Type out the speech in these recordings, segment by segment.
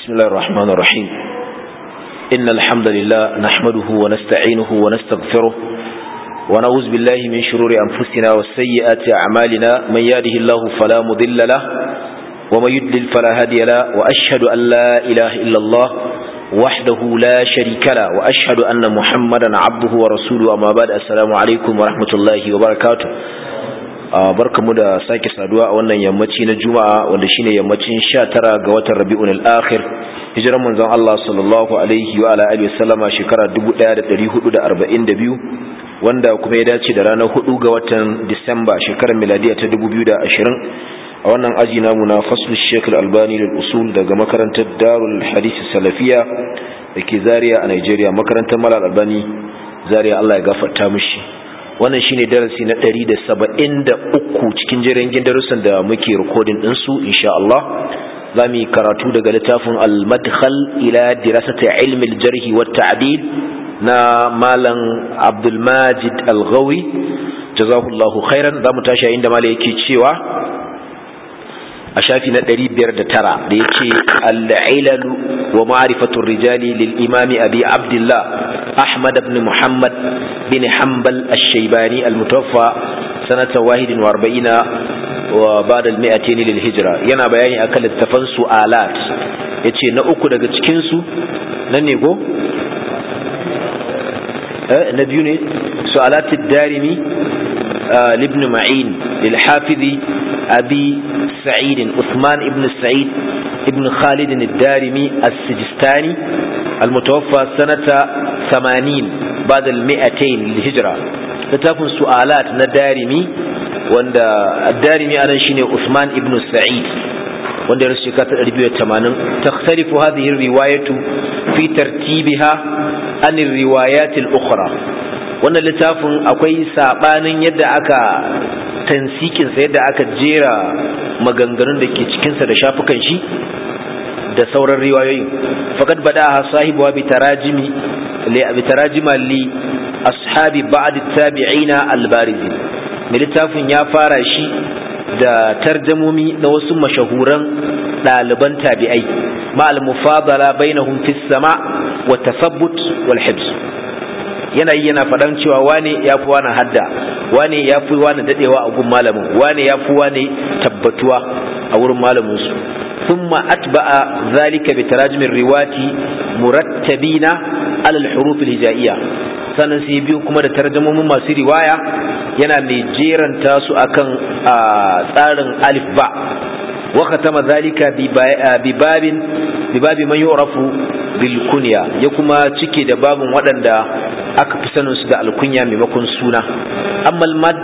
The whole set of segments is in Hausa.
بسم الله الرحمن الرحيم إن الحمد لله نحمده ونستعينه ونستغفره ونعوذ بالله من شرور أنفسنا والسيئات أعمالنا من يهده الله فلا مضل له ومن يضلل فلا هادي له وأشهد أن لا إله إلا الله وحده لا شريك له وأشهد أن محمدا عبده ورسوله أما بعد السلام عليكم ورحمة الله وبركاته barkamu da sake saduwa a wannan yammaci na Juma'a wanda shine yammacin 19 ga watan Rabiul Akhir hijiran manzon Allah sallallahu alaihi wa ala alihi wasallama shekara 1442 wanda kuma ya dace da ranar 4 ga watan Disamba shekarar miladiya ta 2020 a wannan aji namu na fasl Sheikh Al-Albani lil usul daga makarantar Darul Hadith Salafiya dake Zaria a Nigeria makarantar Malal Albani Zaria Allah ya gafarta mishi wannan shine darasi na 173 cikin jirangin darussan da muke recording din su insha Allah zamu karatu daga littafin al-madkhal ila dirasati ilm al-jarh wa at-ta'dil na malam Abdul Majid Al-Ghawi jazakallahu khairan zamu tashi inda malai yake cewa a shafi na 509 da yake al-ilal wa ma'rifatu ar-rijali lil-imam Abi Abdullah Ahmad ibn Muhammad bin Hanbal al-Shaybani al-mutawaffa sanata 41 wa ba'da al-200 lil-hijra yana bayani akan littafan su'alat yace na uku daga cikin su nan ne go na biyu ne su'alat ad-Darimi ibn Ma'in lil-Hafizi Abi Sa'id Uthman ibn Sa'id ibn Khalid ad-Darimi as-Sijistani المتوفى سنة 80 بعد 200 للهجرة لتكن سؤالات ندارمي وند الدارمي أنا شيني عثمان ابن سعيد وند رشكات الربيع 80 تختلف هذه الرواية في ترتيبها عن الروايات الأخرى وند لتكن أقوي سابان يد أكا تنسيكن سيد أكا جيرا مغنغرن دكي cikinsa da shafukan shi da sauran riwayoyin faqad badaha sahibu bi tarajima li ashabi ba'd at-tabi'ina al-barizin littafin ya fara shi da tarjamomi na wasu mashahuran daliban tabi'ai ma al-mufadala bainahum fi as-sama' wa tathabbut wal hibs yana fadan cewa wane yafi wani hadda wane yafi wani dadewa a gun malamin wane yafi wani tabbatuwa a wurin malamin su ثم أتبع ذلك بتراجم الرواة مرتبين على الحروف الهجائية sannan sai biyu kuma da tarjumomin masu riwaya yana mai jeranta su akan tsarin alif ba wa khatama zalika bi babi man yu'rafu bil kunya ya kuma cike da babun waɗanda aka fi sanin su da alkunya maimakon suna amma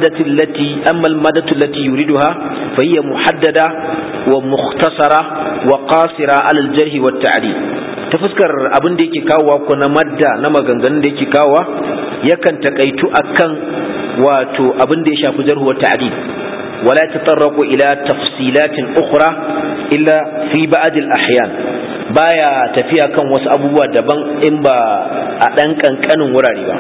al maddatu allati yuriduha fa hiya muhaddada wa mukhtasara wa qasira ala al jarh wa ta'dil ta fuskar abin da yake kawowa ko na madda na maganganun da yake kawowa yakan takaitu akan wato abin da ya shafi jarh wa ta'dil wala tatarraqu ila tafsilatin ukhra illa fi ba'd al ahyan baya tafiya kan wasu abubuwa daban in ba a dan kankanin wurare ba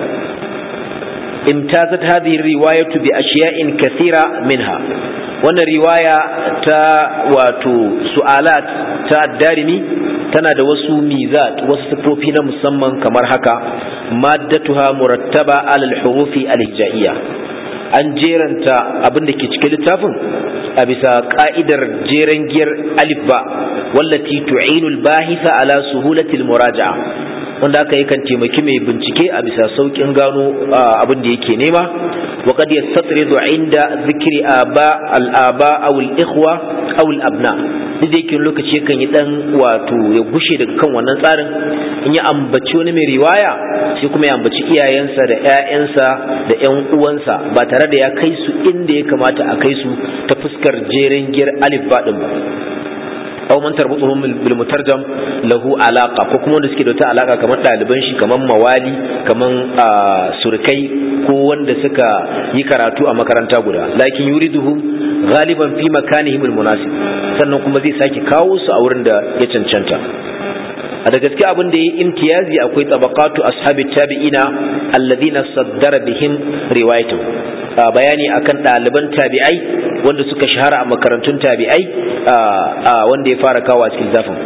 imtazat hadhihi riwayatu bi ashiya'in kathira minha wannan riwaya ta wato su'alat ta ad-Darimi tana da wasu mizat wasu sifofi na musamman kamar haka maddatuha murattaba ala al-hurufi al-hijaiyya an jeranta abin da ke cikin littafin a bisa ka'idar jeren giyar alif ba wallati tu'inu al-bahitha ala suhulati al-muraja'a wanda aka yakan taimaki mai bincike a bisa saukin gano abin da yake nema wa qad yastatridu inda zikri al-aba aw al-ikhwa aw al-abna duk da yake lokaci yakan yi dan wato ya gushe daga kan wannan tsarin in ya ambaci wani mai riwaya sai kuma ya ambaci iyayensa da ƴaƴansa da ƴan uwansa ba tare da ya kai su inda ya kamata a kai su ta fuskar jeren giyar alif ba din ba aw man tarbutuhum bil mutarjam lahu alaqa ko kuma wanda suke da wata alaka kamar daliban shi kamar mawali kamar surkai ko wanda suka yi karatu a makaranta guda lakin yuriduhum ghaliban fi makanihim al munasib sannan kuma zai sake kawo su a wurin da ya cancanta a da gaske abin da yayi imtiyazi akwai tabaqatu ashabi tabi'ina alladhina saddara bihim riwayatu bayani akan ɗaliban tabi'ai wanda suka shahara a makarantun tabi'ai wanda ya fara kawo a cikin zafin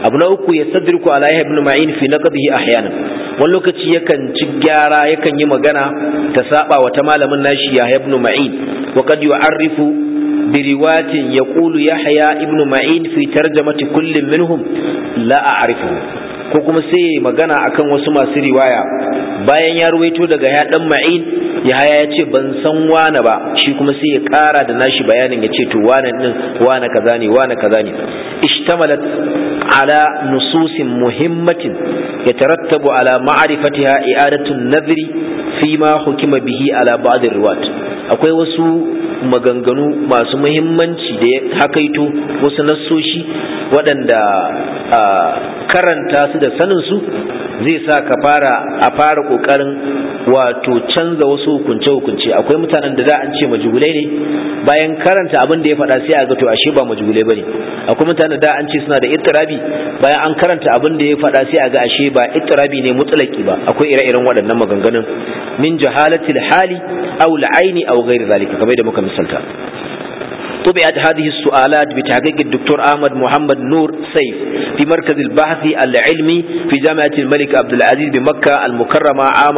abu na uku yastadriku ala Yahya ibn Ma'in fi naqdihi ahyanan wani lokaci yakan ci gyara yakan yi magana ta saba wa ta malamin nashi Yahya ibn Ma'in wa qad yu'arrifu bi riwayatin yaqulu Yahya ibn Ma'in fi tarjamati kullin minhum la a'rifu ko kuma sai magana akan wasu masu riwaya bayan ya ruwaito daga ya dan Ma'in Yahya ya ce ban san wane ba shi kuma sai ya ƙara da nashi bayanin ya ce to wane din wane kaza ne wane kaza ne ishtamalat ala nususin muhimmatin yatarattabu ala ma'rifatiha i'adatu an-nadhri fi ma hukima bihi ala ba'd ar-riwayat akwai wasu maganganu masu muhimmanci da ya hakaito wasu nassoshi waɗanda karanta su da sanin su zai sa ka fara kokarin wato canza wasu hukunce akwai mutanen da an ce majhulai ne bayan karanta abin da ya faɗa sai a ga to ashe ba majhulai bane akwai mutanen da an ce suna da ittirabi bayan an karanta abin da ya faɗa sai a ga ashe ba ittirabi ne mutlaki ba akwai ire-iren waɗannan maganganun min jahalatil hali aw al-aini aw ghairi zalika kamar da muka misalta طبعت هذه السؤالات بتحقيق الدكتور أحمد محمد نور سيف في مركز البحث العلمي في جامعة الملك عبد العزيز بمكة المكرمة عام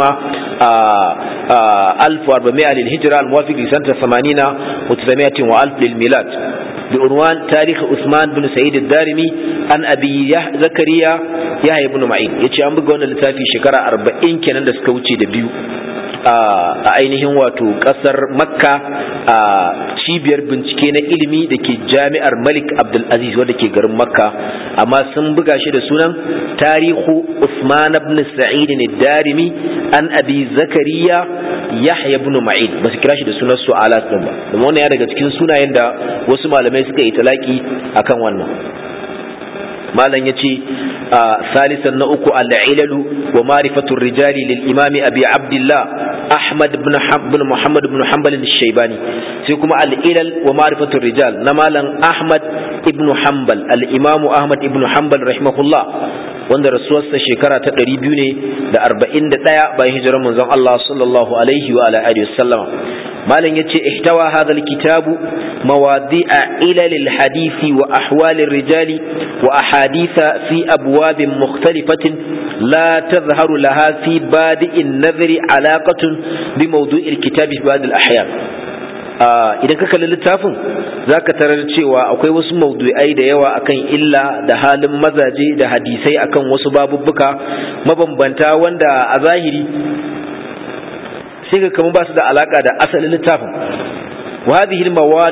1400 للهجرة الموافق لسنة 80 و900 وألف للميلاد بعنوان تاريخ عثمان بن سعيد الدارمي عن أبي زكريا يحيى بن معين يتي أن بقونا لتافي شكرا 40 كان دسكوتي دبيو a ainihin wato kasar makka a cibiyar bincike na ilimi da ke jami'ar malik abdulaziz wadda ke garin makka amma sun buga shi da sunan tarihu usman ibn sa'id ad-darimi an abi zakariya yahya ibn ma'in ba su kira shi da sunan su'alat din ba kuma wannan ya daga cikin sunayen da wasu malamai suka yi talaki akan wannan malam yace salisan na uku al-ilalu wa ma'rifatu rijali lil imami abi abdullah ahmad ibn muhammad ibn hanbal al-shaybani sai kuma al-ilal wa ma'rifatu rijal na malam ahmad ibn hanbal al-imam ahmad ibn hanbal rahimahullah wanda rasuwarsa shekara ta 241 bayan hijirar manzon Allah sallallahu alaihi wa ala alihi wasallam malam yace ihtawa hadha alkitabu mawadi'a ilal alhadith wa ahwal alrijal wa ahadith fi abwab mukhtalifatin la tadhharu laha fi badi' an-nadhr alaqatun bi mawdu' alkitab fi ba'd alahyan idan ka kalli littafin zaka tarar cewa akwai wasu mawdu'ai da yawa akan illa da halin mazaje da hadisai akan wasu babubbuka mabambanta wanda a zahiri sai ga kamar ba su da alaka da asalin littafin wa hadhihi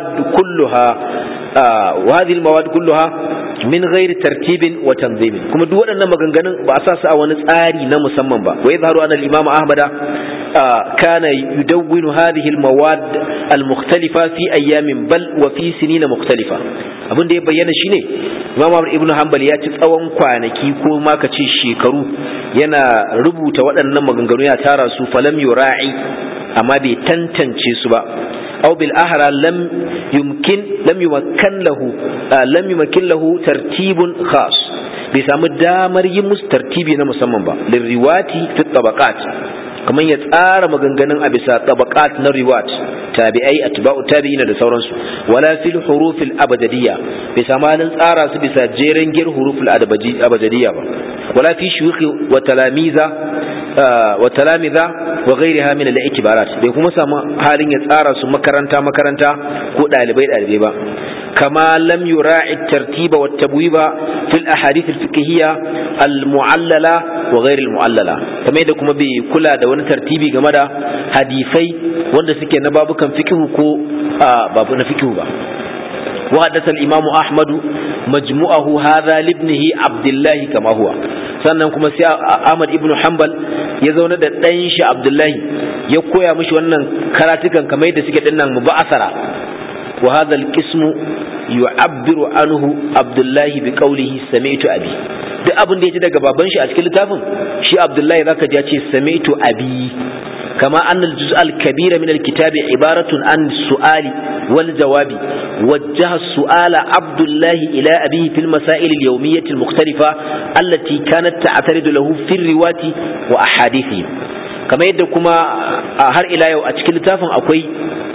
al-mawad kulluha min ghairi tartibin wa tanzim kuma duk waɗannan maganganun ba a sa su a wani tsari na musamman ba wa yadhharu anna al-imam ahmad kana yudawwinu hadhihi al-mawad al-mukhtalifa fi ayamin bal wa fi sinin mukhtalifa abin da ya bayyana shine imam ahmad ibn hanbal ya ci tsawon kwanaki ko ma ka ce shekaru yana rubuta waɗannan maganganu ya tara su falam yura'i amma bai tantance su ba أو بالأحرى لم يمكن له ترتيب خاص بسام الدامر يمس ترتيبي نمسمم با للرواتي في الطبقات كمان يتآر مغنغنن أبسا طبقات نروات تابعي أتباع تابعين لسورانس ولا في الحروف الأبجدية بسام نتآر بسا جيرنجر حروف الأبجدية ولا في شيوخ وتلامذة وغيرها من الاعتبارات bai kuma samu halin ya tsara su makaranta ko dalibai ba kama lam yura'i tartiba wat tabwiba fil ahadith al fiqhiyya al mu'allala wa ghayr al mu'allala kamar da kuma bai kula da wani tartibi game da hadisai wanda suke na babukan fiqh ko babu na fiqh ba وحدث الإمام أحمد مجموعه هذا لابنه عبد الله كما هو sannan kuma sai Ahmad ibn Hanbal ya zauna da ɗan shi Abdullahi ya koya mishi wannan karatukan kamar yadda suke dinnan mubasara wa hadha al-qismu yu'abbiru anhu Abdullahi bi qawlihi sami'tu abi duk abin da yaji daga baban shi a cikin littafin shi Abdullahi zaka ji ya ce sami'tu abi كما أن الجزء الكبير من الكتاب عبارة عن السؤال والجواب وجه السؤال عبد الله إلى أبيه في المسائل اليومية المختلفة التي كانت تعترض له في الرواة وأحاديثه كما يدكما هر إلى يو أتكل تافن أكوي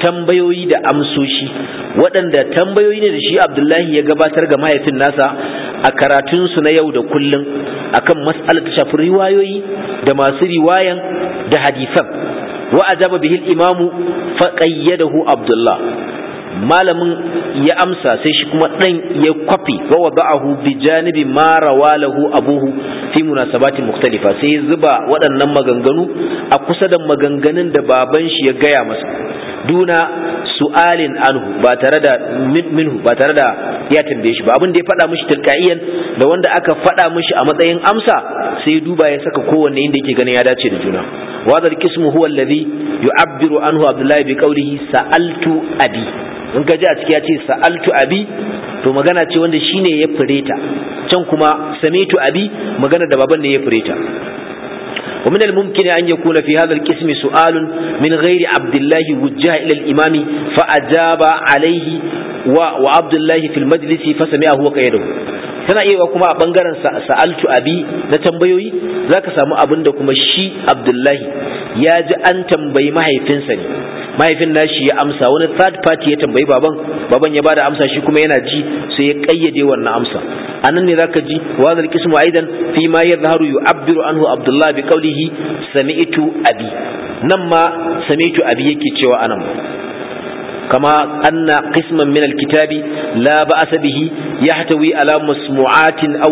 tambayoyi da amsoshi waɗanda tambayoyi ne da shi Abdullahi ya gabatar ga mahaifin nasa a karatunsu na yau da kullum akan mas'alar ta shafi riwayoyi da masu riwayan da hadisan wa ajaba bihi al-imamu fa qayyadahu Abdullah malamin ya amsa sai shi kuma dan ya kwafi wa wada'ahu bi janibi ma rawalahu abuhu fi munasabatin mukhtalifa sai ya zuba waɗannan maganganu a kusa da maganganun da baban shi ya gaya masa duna su'alin anhu ba tare da minhu ba tare da ya tambaye shi ba abin da ya faɗa mishi tilqaiyan da wanda aka faɗa mishi a matsayin amsa sai duba ya saka kowanne inda yake ganin ya dace da juna wa dhal qismu huwa alladhi yu'abbiru anhu Abdullah bi qawlihi sa'altu abi in ka ji a ciki ya ce sa'altu abi to magana ce wanda shine ya fireta can kuma samitu abi magana da baban ne ya fireta ومن الممكن أن يكون في هذا القسم سؤال من غير عبد الله وجه إلى الإمام فأجاب عليه وعبد الله في المجلس فسمعه وقيده tana iya kuma a bangaren sa'altu abi na tambayoyi zaka samu abin da kuma shi Abdullahi ya ji an tambayi mahaifinsa ne mahaifin nashi ya amsa wani third party ya tambayi baban ya bada amsa shi kuma yana ji sai ya kayyade wannan amsa anan ne zaka ji wa zal qismu aidan fi ma yadhharu yu'abbiru anhu Abdullah bi qawlihi sami'tu abi nan ma sami'tu abi yake cewa anan كما أن قسما من الكتاب لا بأس به يحتوي على مسموعات أو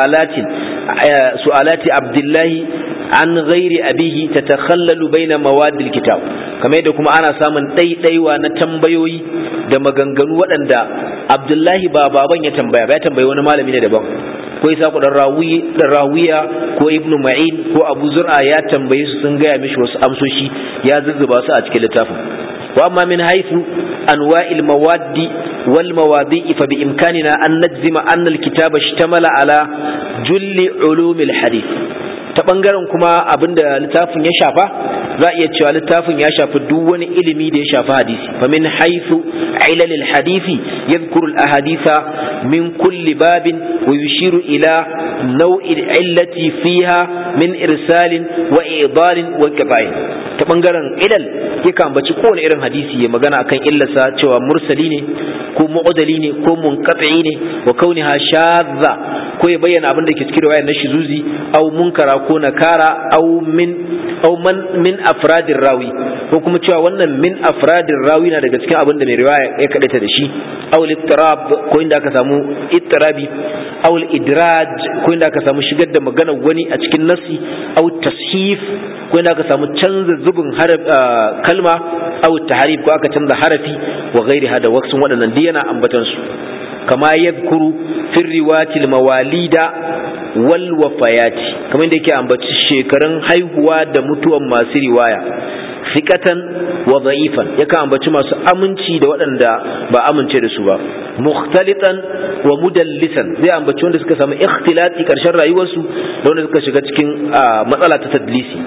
سؤالات عبد الله عن غير أبيه تتخلل بين مواد الكتاب كما يدكم أنا سامن تي ونتنبيوي da maganganu waɗanda Abdullahi ba baban ya tambaya ba ya tambayi wani malami ne daban ko Isa ku dan Rawiya ko Ibn Ma'in ko Abu Zur'a ya tambaye su sun gaya mishi wasu amsoshi ya zuzzuba su a cikin littafin وأما من حيث أنواع المواد والمواضيع فبإمكاننا أن نجزم أن الكتاب اشتمل على جل علوم الحديث تبنغرن كما أبند لتافن يشافى رأية شوى لتافن يشافى دون إلمي دي يشافى حديثي فمن حيث علل الحديث يذكر الأحاديث من كل باب ويشير إلى نوع العلة فيها من إرسال وإعضال وانقطاع تبنغرن علل yakan baci kowane irin hadisi ya magana akan illarsa cewa mursali ne ko mu'adali ne ko munqati ne wa kauniha shadza ko ya bayyana abin da ke cikin riwayar na shizuzi aw munkara ko nakara aw man min afradir rawi ko kuma cewa wannan min afradir rawi na daga cikin abin da mai riwaya ya kadaita da shi aw al-ittirab ko inda aka samu ittirabi aw al-idraj ko inda aka samu shigar da magana wani a cikin nasi aw tashif ko inda aka samu canza zubin kalma aw tahrif ko aka canza harafi wa ghairi hada waksun wadannan dai yana ambatan su kama yadhkuru fi riwayati al-mawalida wal wafayati kamar da yake ambaci shekarun haihuwa da mutuwan masu riwaya fikatan wa dha'ifan yakan ambaci masu aminci da waɗanda ba amince da su ba mukhtalitan wa mudallisan zai ambaci wanda suka samu ikhtilati karshen rayuwarsu da wanda suka shiga cikin matsala ta tadlisi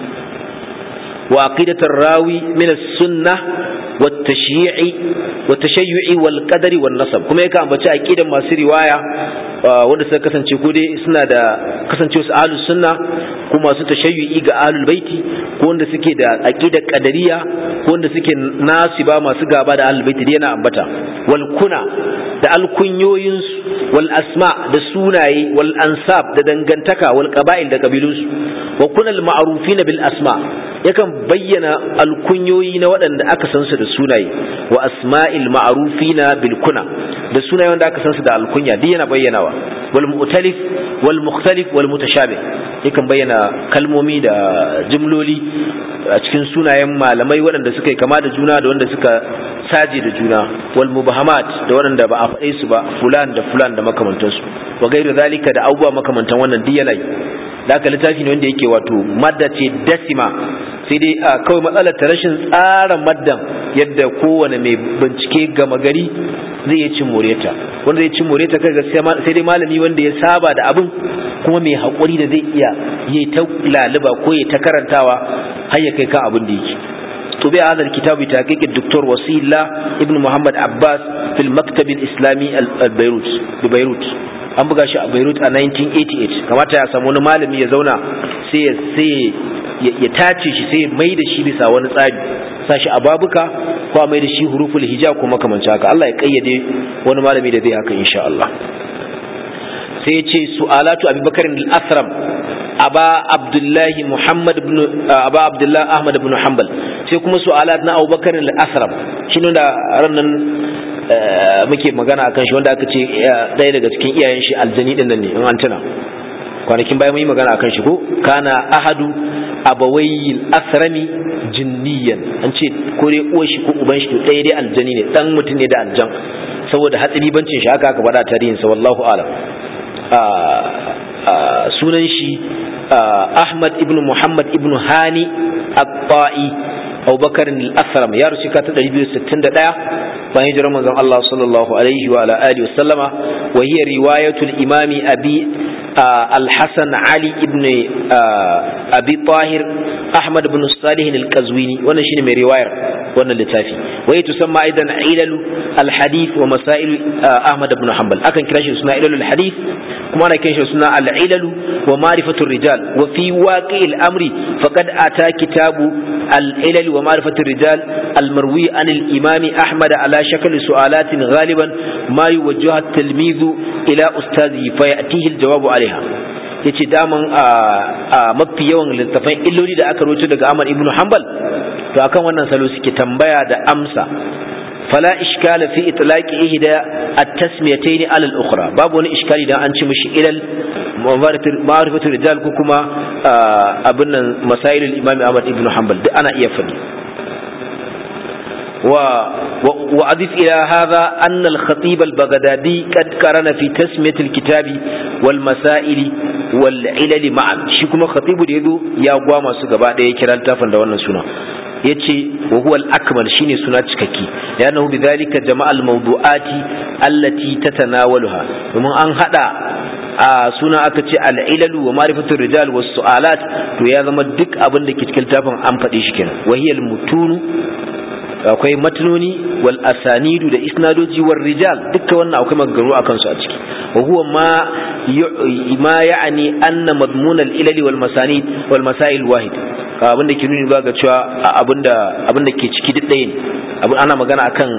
wa aqidatar rawi min as-sunnah wa at-tashayyu' wal qadari wan nasab kuma yakan ambaci aqidan masu riwaya wanda suka kasance ko dai suna da kasancewa su ahlus sunna ko masu tashayyu'i ga ahlul baiti ko wanda suke da aqidar qadariyya ko wanda suke nasiba masu gaba da ahlul baiti yana ambata wal kuna da alkunyoyin wal asma da sunaye wal ansab da dangantaka wal qaba'il da kabilunsu wa kunal ma'rufina bil asma yakan bayyana alkunyoyi na waɗanda aka san su da sunaye wa asma'il ma'rufina bil kuna da sunaye wanda aka san su da alkunya duk yana bayyanawa wal mu'talif wal mukhtalif wal mutashabih yakan bayyana kalmomi da jumloli a cikin sunayen malamai waɗanda suka yi kama da juna da wanda suka saje da juna wal mubahamat da waɗanda ba a faɗe su ba fulan da makamantansu wa gairu zalika da abubuwa makamantan wannan duk yana yi da aka littafi ne wanda yake wato madda ce dasima sai dai kawai matsalar ta rashin tsara maddan yadda kowane mai bincike gama gari zai iya cin moreta wanda zai cin moreta kai sai dai malami wanda ya saba da abin kuma mai haƙuri da zai iya yi ta laluba ko ya ta karantawa har ya kai kan abin da yake طبع هذا الكتاب بتحقيق الدكتور وسيلة ابن محمد عباس في المكتب الإسلامي ببيروت an buga shi a Beirut a 1988 kamata ya samu wani malami ya zauna sai ya tace shi sai mai da shi bisa wani tsari sashi a babuka ko mai da shi huruful hijab ko makamancin haka Allah ya kayyade wani malami da zai haka insha Allah sai ya ce su'alatu abubakar al-asram aba abdullahi ahmad ibn hanbal, sai kuma su'alat na abubakar al-asram shine da rannan muke magana akan shi wanda aka ce ɗaya daga cikin iyayen shi aljani din nan ne in an tuna kwanakin bayan mun yi magana akan shi ko kana ahadu abawayil asrami jinniyan, an ce ko dai uwar shi ko uban shi to ɗaya dai aljani ne, dan mutum ne da aljan saboda hatsari bancin shi haka aka faɗa tarihin sa wallahu alam. Sunan shi Ahmad ibn Muhammad ibn Hani at-Ta'i Abubakar al-Asram, ya rusu ka ta 261 bayan hijirar manzon Allah sallallahu alaihi wa ala alihi wa sallama, wa hiya riwayatul imami abi al-Hasan Ali ibn Abi Tahir Ahmad ibn Salih al-Qazwini, wannan shine mai riwayar wannan littafi. wa tusamma aidan ilal al-hadith wa masail Ahmad ibn Hanbal, akan kira shi suna ilal al-hadith kuma ana kiran shi suna al-ilal wa ma'rifatu rijal, wa fi waqi' al-amri faqad ata kitabu al-ilal wa ma'rifatu rijal al-marwi an al-imam Ahmad ala shakl su'alatin ghaliban ma yuwajjahu at-tilmizu ila ustazi fa ya'tihi al-jawabu alaiha. yace daman a mafi yawan littafan illoli da aka rubuta daga Ahmad ibn Hanbal to akan wannan salo suke tambaya da amsa. fala iskala fi itlaqi ihda at-tasmiyatayn ala al-ukhra, babu wani iskali dan an ci mishi ilal ma'rifatu rijal ko kuma abin nan masail al-imam Ahmad ibn Hanbal duk ana iya fadi. وأضف إلى هذا أن الخطيب البغدادي قد قرن في تسمية الكتاب والمسائل والعلل معا. شكما خطيب يدو يا قواما سقبا دي كرال تافن دوانا سنة يتي وهو الأكمل شيني سنة شككي لأنه بذلك جمع الموضوعات التي تتناولها ومن أنهدا suna aka ce al'ilalu wa ma'rifatul rijal was su'alat to ya zama duk abin da ke cikin tafin an faɗi shi kenan. wahiyal mutunu, akwai matnoni wal asanidu da isnadoji war rijal, dukkan wannan akwai maganganu akan su a ciki. wa huwa ma ya'ni anna madmun al ilali wal masanid wal masail wahid, abinda ke nuni ba ga cewa abinda ke ciki duk ɗaya ne. ana magana akan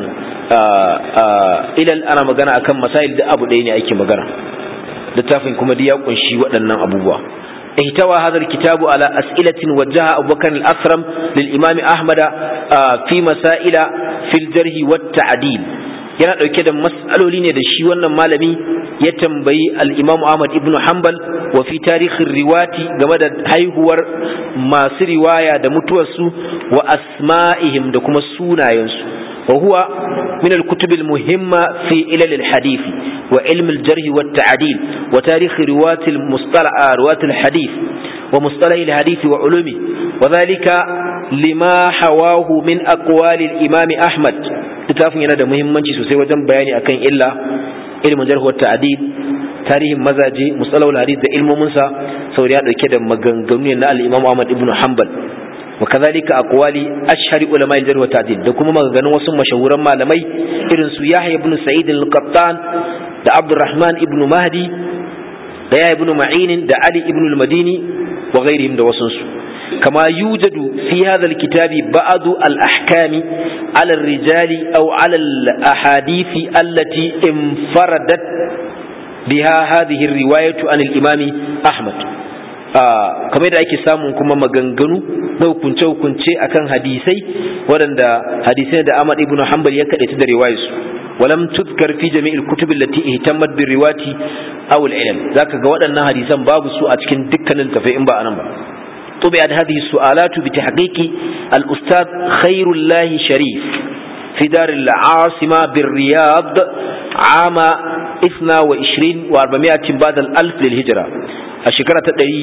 ilal, ana magana akan masail da abu ɗaya ne ake magana. littafin kuma dai ya kunshi waɗannan abubuwa. احتوى هذا الكتاب على أسئلة وجهها أبو بكر الأسرم للإمام أحمد في مسائل في الجرح والتعديل. yana ɗauke da mas'aloli ne da shi wannan malami ya tambayi al-Imam Ahmad ibn Hanbal wa fi tarihin riwati game da haihuwar masu riwaya da mutuwarsu wa asma'ihim da kuma sunayensu. wa huwa min al-kutub al-muhimma fi ilal al-hadith wa ilm al-jarh wa at-ta'dil wa tarikh riwat al-hadith wa mustalah al-hadith wa ulumi wa dhalika lima hawahu min aqwali al-Imam Ahmad. littafin yana da muhimmanci sosai wajen bayani akan ilmin jarh wa ta'dil, tarihin mazaje, musalawul hadith da ilmomin sa, saboda ya dauke da maganganu ne na al-Imam Ahmad ibn Hanbal. wa kadhalika aqwali ashhari ulama al-jarh wa ta'dil, da kuma maganganun wasu mashahuran malamai irin su Yahya ibn Sa'id al-Qattan da Abdurrahman ibn Mahdi da Yahya ibn Ma'in da Ali ibn al-Madini wa ghairihim da wasunsu. كما يوجد في هذا الكتاب بعض الأحكام على الرجال أو على الأحاديث التي انفردت بها هذه الرواية عن الإمام أحمد. كما يدعي سامون كما مغنغنو لو كنت أكن حديثي ودن حديثين دا أحمد ابن حنبل يكاد يتدى رواية ولم تذكر في جميع الكتب التي اهتمت بالرواية أو العلم. ذاك قوات أنها حديثا باب سوء أتكن دكا نلتفئ إنبا أنبا. طبعت هذه السؤالات بتحقيق الأستاذ خير الله شريف في دار العاصمة بالرياض عام 22 و400 بعد الألف للهجرة. الشكرة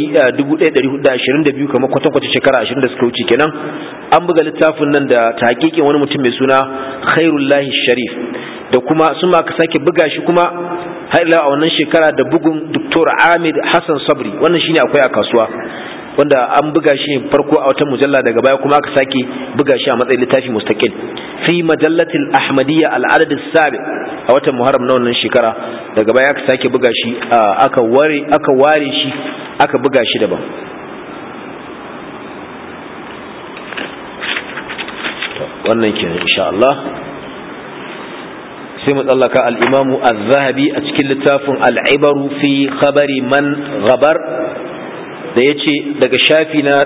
1422 كما كنت شكرة 20 da suka wuce kenan an buga littafin nan da tahqiqin wani mutum mai suna Khairullahi Sharif, da kuma sun aka sake buga shi kuma har ila a wannan shekara da bugun Dr. Amir Hassan Sabri, wannan shine akwai a kasuwa, wanda an buga shi farko a wata mujalla daga baya kuma aka sake buga shi a matsayin littafi mustaqil fi majallatil ahmadiyya al-adad as-sabi a watan muharram na wannan shekara. daga baya aka sake buga shi aka ware shi aka buga shi daban. wannan kenan insha Allah sai mu tsallaka al-imamu az-zahabi a cikin littafin al-ibaru fi khabari man ghabar da yace daga shafi na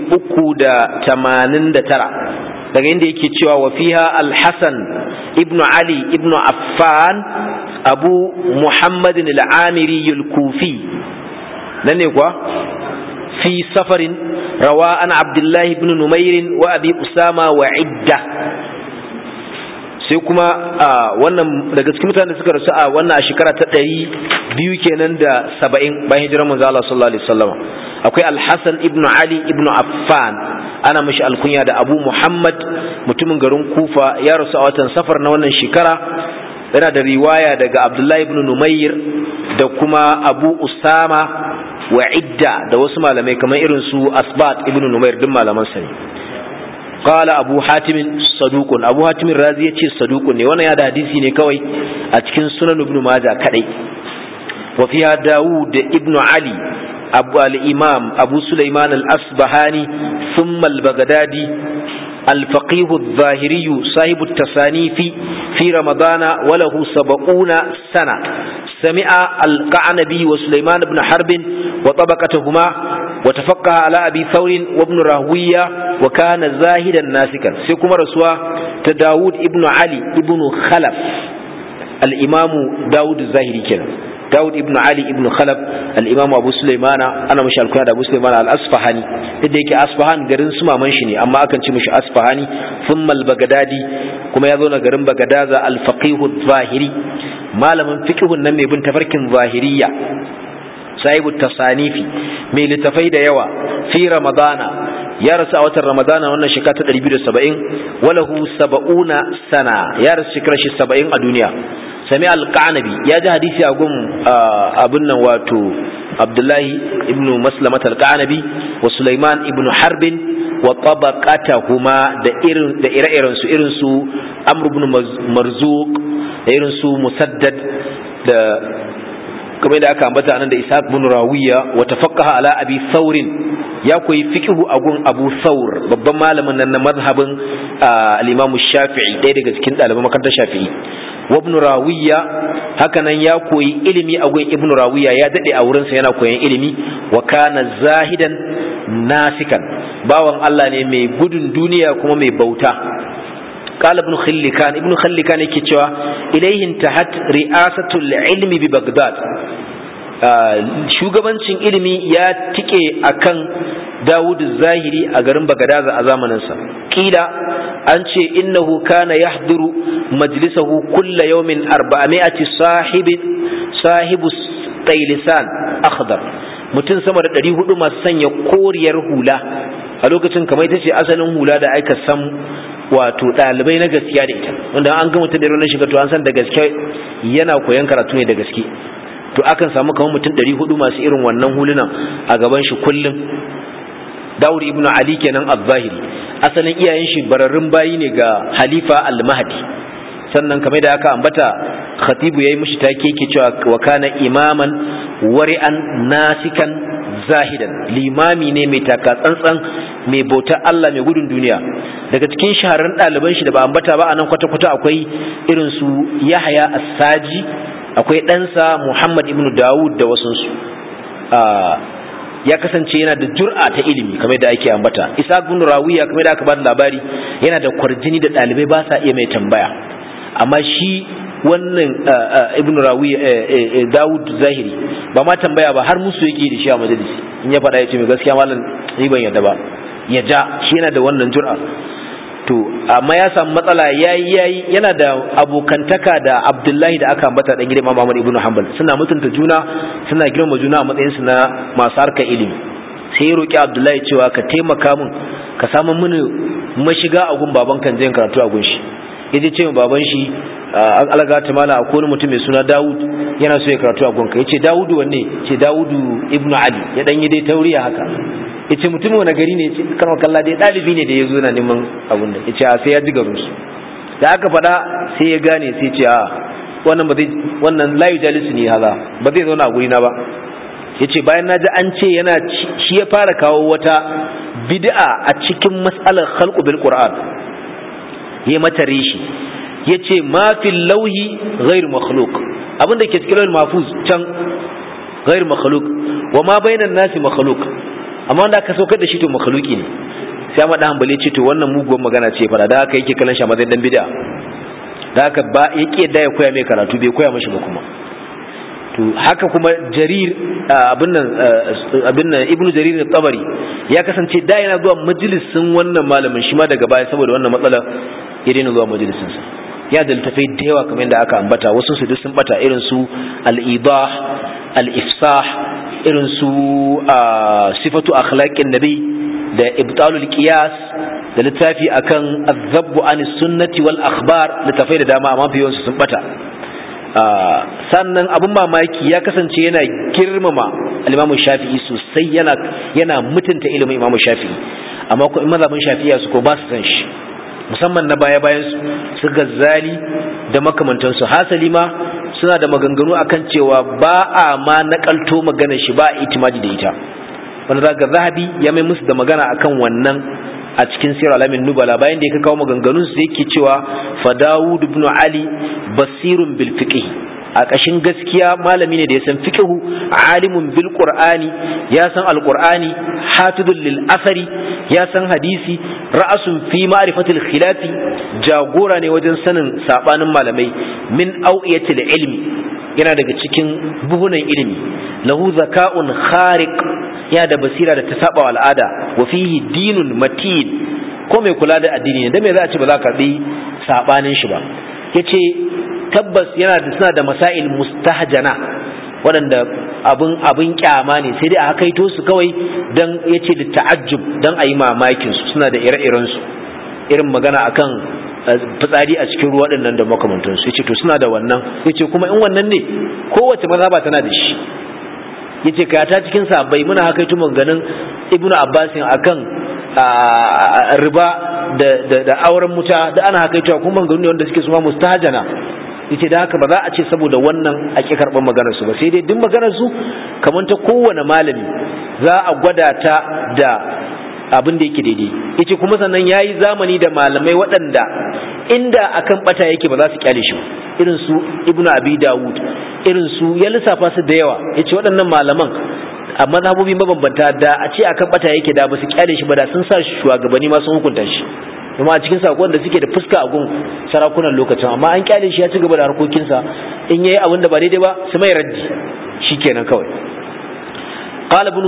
389 daga inda yake cewa wa fiha al-hasan ibn ali ibn affan abu muhammad al-amiri al-kufi nan ne kuwa fi safarin rawa an abdullah ibn numair wa abi usama wa idda. sai kuma wannan daga cikin mutanen da suka rasu a wannan shekara ta 200 kenan da 70 bayan hijirar manzo Allah sallallahu alaihi wasallam akwai al-Hasan ibn Ali ibn Affan ana mishi alkunya da Abu Muhammad mutumin garin Kufa ya rasu a watan Safar na wannan shekara yana da riwaya daga Abdullah ibn Numayr da kuma Abu Usama wa Idda da wasu malamai kamar irin su Asbat ibn Numayr din malaman sa ne. قال أبو حاتم صدوق أبو حاتم الرازي يتي صدوق وانا يا حديثي ne kawai a cikin sunan ibn majah kadai وفيها داود ابن علي أبو الإمام أبو سليمان الأصبهاني ثم البغدادي الفقيه الظاهري صاحب التصانيف في رمضان وله 70 سنة سمع القعنبي وسليمان بن حرب وطبقتهما وتفقه على أبي ثور وابن راهوية وكان زاهدا ناسكا سيكون رسوا تداود ابن علي ابن خلف الإمام داود الزاهري كنا داود ابن علي ابن خلف الإمام أبو سليمان أنا مش الكناد أبو سليمان الأصفهاني إديك أصفهان قرن سما منشني أما أكن مش أصفهاني ثم البغدادي كما يظن قرن بغداد الفقيه الظاهري ما لم فقه النمي بن تفرك ظاهرية صاحب التصانيف من لتفيد يوا في رمضان يا رسا وتر رمضان وانا شكات 270 وله 70 سنة يا رس شكرش 70 الدنيا سمع القعنبي يا جا حديثي أقوم أبن واتو عبد الله ابن مسلمة القعنبي وسليمان ابن حرب وطبقتهما da irinsu Amr ibn Marzuq da irinsu Musaddad da kamar da aka ambata nan da Ishaq ibn Rawiya wa tafaqaha ala Abi Thawr ya koyi fiqhu a gun Abu Thawr babban malamin nan na mazhabin al-Imam Shafi'i ɗaya daga cikin ɗaliban makarantar Shafi'i wa ibn Rawiya haka nan ya koyi ilimi a gun Ibn Rawiya ya dade a wurin sa yana koyan ilimi wa kana zahidan nasikan bawan Allah ne mai gudun duniya kuma mai bauta. قال ابن خلكان yake cewa ilayhin tahat ri'asatul ilmi bi Baghdad shugabancin ilimi ya tike akan Dawud Zahiri a garin Baghdad a zamanin sa kila an ce innahu kana yahduru majlisahu kull yawmin 400 sahibu taylisan akhdar mutum sama da 400 masu sanya koriyar hula a lokacin kamar ita ce asalin hula da aka san wato ɗalibai na gaskiya da ita wanda an ga mutum da ranar shiga to an san da gaske yana koyon karatu ne da gaske to akan samu kamar mutum 400 masu irin wannan hulunan a gaban shi kullum. Dawud ibn Ali kenan az-Zahiri asalin iyayen shi bararrun bayi ne ga Halifa al-Mahdi sannan kamar da aka ambata khatibu yayi mishi take yake cewa wa kana imaman wari'an nasikan zahidan limami ne mai taka tsantsan mai bautar Allah mai gudun duniya. Daga cikin shahararrun ɗaliban shi da ba ambata ba anan kwata-kwata akwai irin su Yahya as-Saji akwai ɗansa Muhammad ibn Dawud da wasunsu ya kasance yana da jur'a ta ilimi kamar da ake ambata. Isa ibn Rawiya kamar da aka ba da labari yana da kwarjini da ɗalibai ba sa iya mai tambaya amma shi wannan ibn Rawiya Dawud Zahiri ba ma tambaya ba har musu yake da shi a majalisi in ya faɗa ya ce mai gaskiya malam ni ban yarda ba ya ja shi yana da wannan jur'a to amma ya samu matsala yayi yana da abokantaka da Abdullahi da aka ambata dan gidan Imam Ahmad ibn Hanbal suna mutunta juna suna girma juna a matsayin su na masu harkar ilimi sai ya roki Abdullahi cewa ka taimaka min ka samu mini mashiga a gun baban kan jin karatu a gun shi yaje ce baban shi alga ta mala akwai wani mutum mai suna Dawud yana so ya karatu a gun ka yace Dawudu wanne ce Dawudu ibn Ali ya dan yi dai tauriya haka yace mutum wani gari ne karwa kalla dai dalibi ne da yazo yana neman abun da yace sai ya ji garin su da aka fada sai ya gane sai ce wannan ba zai wannan la yujalisu ni haza ba zai zauna a guri na ba yace bayan naji an ce yana shi ya fara kawo wata bid'a a cikin mas'alar khalqu bil qur'an yayi mata rishi yace ma fil lawhi ghairu makhluq abinda ke cikin lawhul mahfuz can ghairu makhluq wa ma bainan nasi makhluq amma wanda aka saukar da shi to makhluqi ne sai amma dan hanbali ce to wannan muguwar magana ce fara da haka yake kallon shi a matsayin dan bid'a da haka ba yake da ya koya mai karatu bai koya mashi ba kuma to haka kuma jarir abin nan ibnu jarir at-tabari ya kasance da yana zuwa majalisin wannan malamin shi ma daga baya saboda wannan matsala ya daina zuwa majalisin sa ya da littafai da yawa kamar yadda aka ambata wasu su duk sun bata irin su al-idah al-ifsah irin su sifatu akhlaqin nabi da ibtalul qiyas da littafi akan az-zabbu anis sunnati wal akhbar littafai da dama amma fiye su sun bata sannan abin mamaki ya kasance yana girmama al-Imam Shafi'i sosai yana mutunta ilimin Imam Shafi'i amma ko in mazhabin Shafi'i su ko ba su san shi musamman na baya-bayan su Gazzali da makamantansu hasali ma suna da maganganu akan cewa ba a ma nakalto maganar shi ba a itimadi da ita wanda daga Zahabi ya mai musu da magana akan wannan a cikin Sirr Alamin Nubala bayan da ya kawo maganganun su yake cewa fa Dawud ibn Ali basirun bil fiqh a kashin gaskiya malami ne da ya san fiqhu alimun bil qur'ani ya san alqur'ani hafidul lil athari ya san hadisi ra'asun fi ma'rifatil khilafi jagora ne wajen sanin sabanin malamai min awiyatil ilmi yana daga cikin buhunan ilimi lahu zaka'un khariq ya da basira da ta saba al'ada wa fihi dinun matin ko mai kula da addini ne da me za a ce ba za ka karbi sabanin shi ba yace tabbas suna da masail mustahjana waɗanda abin kyama ne sai dai a hakaito su kawai dan yace da ta'ajjub dan ayi mamakin su suna da ire-iren su irin magana akan fitsari a cikin ruwa dinnan da makamantan su yace to suna da wannan yace kuma in wannan ne kowace mazhaba tana da shi yace kayata cikin sahabbai muna hakaito maganganun Ibnu Abbas akan riba da auren muta da ana hakaito kuma maganganun ne wanda suke suma mustahjana yace da haka ba za a ce saboda wannan a ki karban maganar su ba sai dai duk maganar su kamar ta kowane malami za a gwada ta da abin da yake daidai yace kuma sannan yayi zamani da malamai waɗanda inda akan bata yake ba za su kyale shi irin su Ibnu Abi Dawud irin su ya lissafa su da yawa yace waɗannan malaman a mazhabobi mabambanta da a ce akan bata yake da ba su kyale shi ba da sun sa shugabanni ma sun hukunta shi kuma a cikin sakon da suke da fuska a gun sarakunan lokacin amma an kyale shi ya ci gaba da harkokinsa in yayi abin da ba daidai ba su mai raddi shikenan kawai قال ابن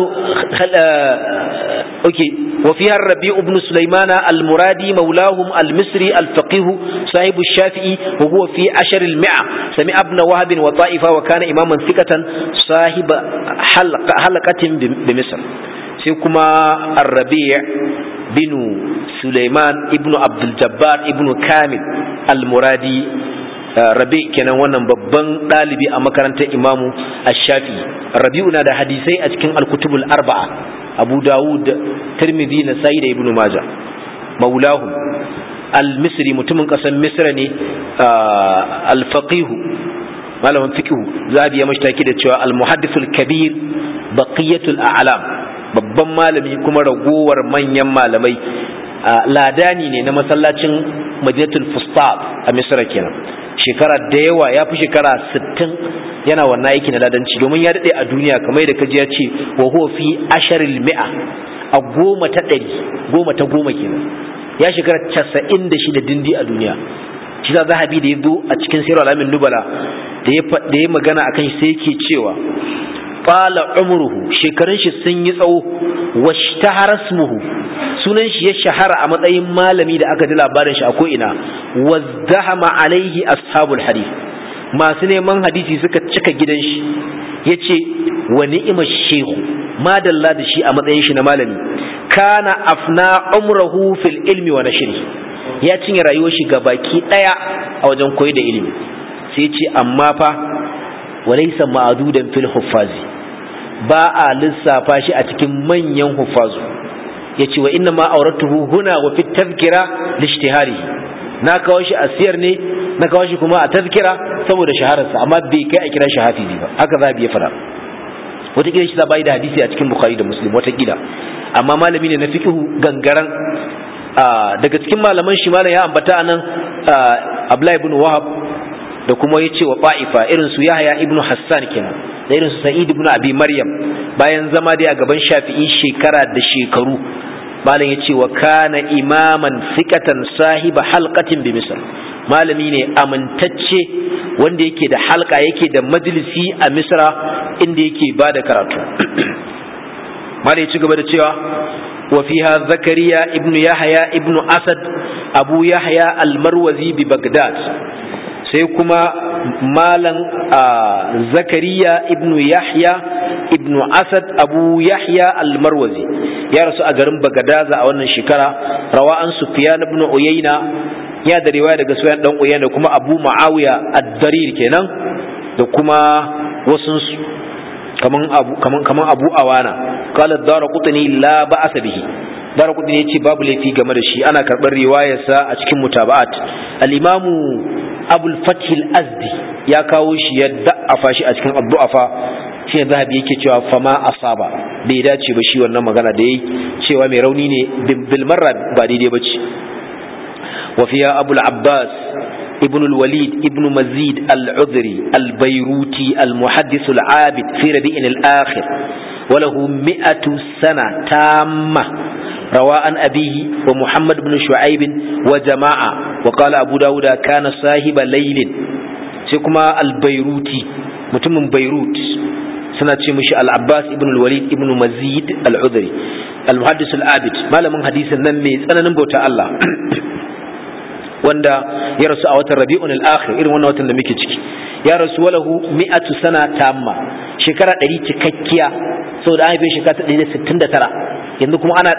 وفيها الربيع بن سليمان المرادي مولاهم المصري الفقيه صاحب الشافعي وهو في 10 سمع ابن وهب وطائفة وكان إماما ثقة صاحب حلقة بمصر سيكما الربيع بن سليمان ابن عبد الجبار ابن كامل المرادي rabi kenan wannan babban dalibi a makarantar imamu ash-shafi rabi'u na da hadisai a cikin al-kutubul arba'a abu dawud tirmidhi nasai da ibnu majah maulahum al-misri mutumin kasar misra ne al-faqih malamin fiqh zabi ya mashtaki da cewa al-muhaddithul kabir baqiyatul a'lam babban malami kuma ragowar manyan malamai ladani ne na masallacin madinatul fustat a misra kenan shekara da yawa ya fi shekara 60 yana wannan aiki na ladanci domin ya daɗe a duniya kamar da kaji ya ce wa huwa fi 10 a 10 kenan ya shekara 96 dindi a duniya shi za zahabi da ya zo a cikin sirr alamin nubala da ya magana akan shi sai yake cewa qala umruhu shekarun shi sun yi tsawo washtahara ismuhu sunan shi ya shahara a matsayin malami da aka ji labarin shi a ko'ina wazdahama alaihi ashabul hadith masu neman hadisi suka cika gidan shi yace wa ni'imar shehu madalla da shi a matsayin shi na malami kana afna umruhu fil ilmi wa nashri ya cinye rayuwar shi gabaki daya a wajen koyi da ilimi sai yace amma fa walaysa ma'dudan fil huffazi ba a lissafa shi a cikin manyan huffazu yace wa inna ma auratuhu huna wa fi tadhkira lishtihari na kawo shi a siyar ne na kawo shi kuma a tadhkira saboda shahararsa amma bai kai a kira shi hafizi ba haka za biya fara wata kila shi za bai da hadisi a cikin bukhari da muslim wata kila amma malami ne na fiqhu gangaran daga cikin malaman shi malam ya ambata anan Abdullah ibn Wahab da kuma yace wa Ta'ifa irin su Yahya ibn Hassan kenan da irin su Sa'id ibn Abi Maryam bayan zama dai a gaban Shafi'i shekara da shekaru malam yace wa kana imaman thiqatan sahiba halqatin bi Misr malami ne amintacce wanda yake da halka yake da majalisi a Misra inda yake bada karatu malam ya ci gaba da cewa wa fiha Zakariya ibn Yahya ibn Asad Abu Yahya al-Marwazi bi Baghdad sai kuma malam Zakariya ibn Yahya ibn Asad Abu Yahya al-Marwazi ya rasu a garin Bagadaza a wannan shekara rawa an Sufyan ibn Uyayna ya da riwaya daga Sufyan dan Uyayna da kuma Abu Muawiya ad-Darir kenan da kuma wasun kaman Abu Awana qala ad-Darqutni la ba'sa bihi Darqutni yace babu laifi game da shi ana karbar riwayarsa a cikin mutaba'at al-Imam Abul Fath al-Azdi ya kawo shi ya da'afa shi a cikin Abdu'afa shi Zahabi yake cewa fama asaba bai dace ba shi wannan magana da yayi cewa mai rauni ne bil marra ba daidai bace wa fiya Abul Abbas ابن الوليد ابن مزيد العذري البيروتي المحدث العابد في ربيع الآخر وله 100 سنة تامة روى عن أبيه ومحمد بن شعيب وجماعة وقال أبو داود كان صاحب ليل سيكما البيروتي متم بيروت سنة مش العباس ابن الوليد ابن مزيد العذري المحدث العابد ما لمن حديث النمي أنا نبوت الله wanda ya rasu a watan Rabi'un al-Akhir irin wannan watan da muke ciki ya rasu walahu 100 sana tamma shekara 100 cikakkiya saboda an haife shekara 169 yanzu kuma ana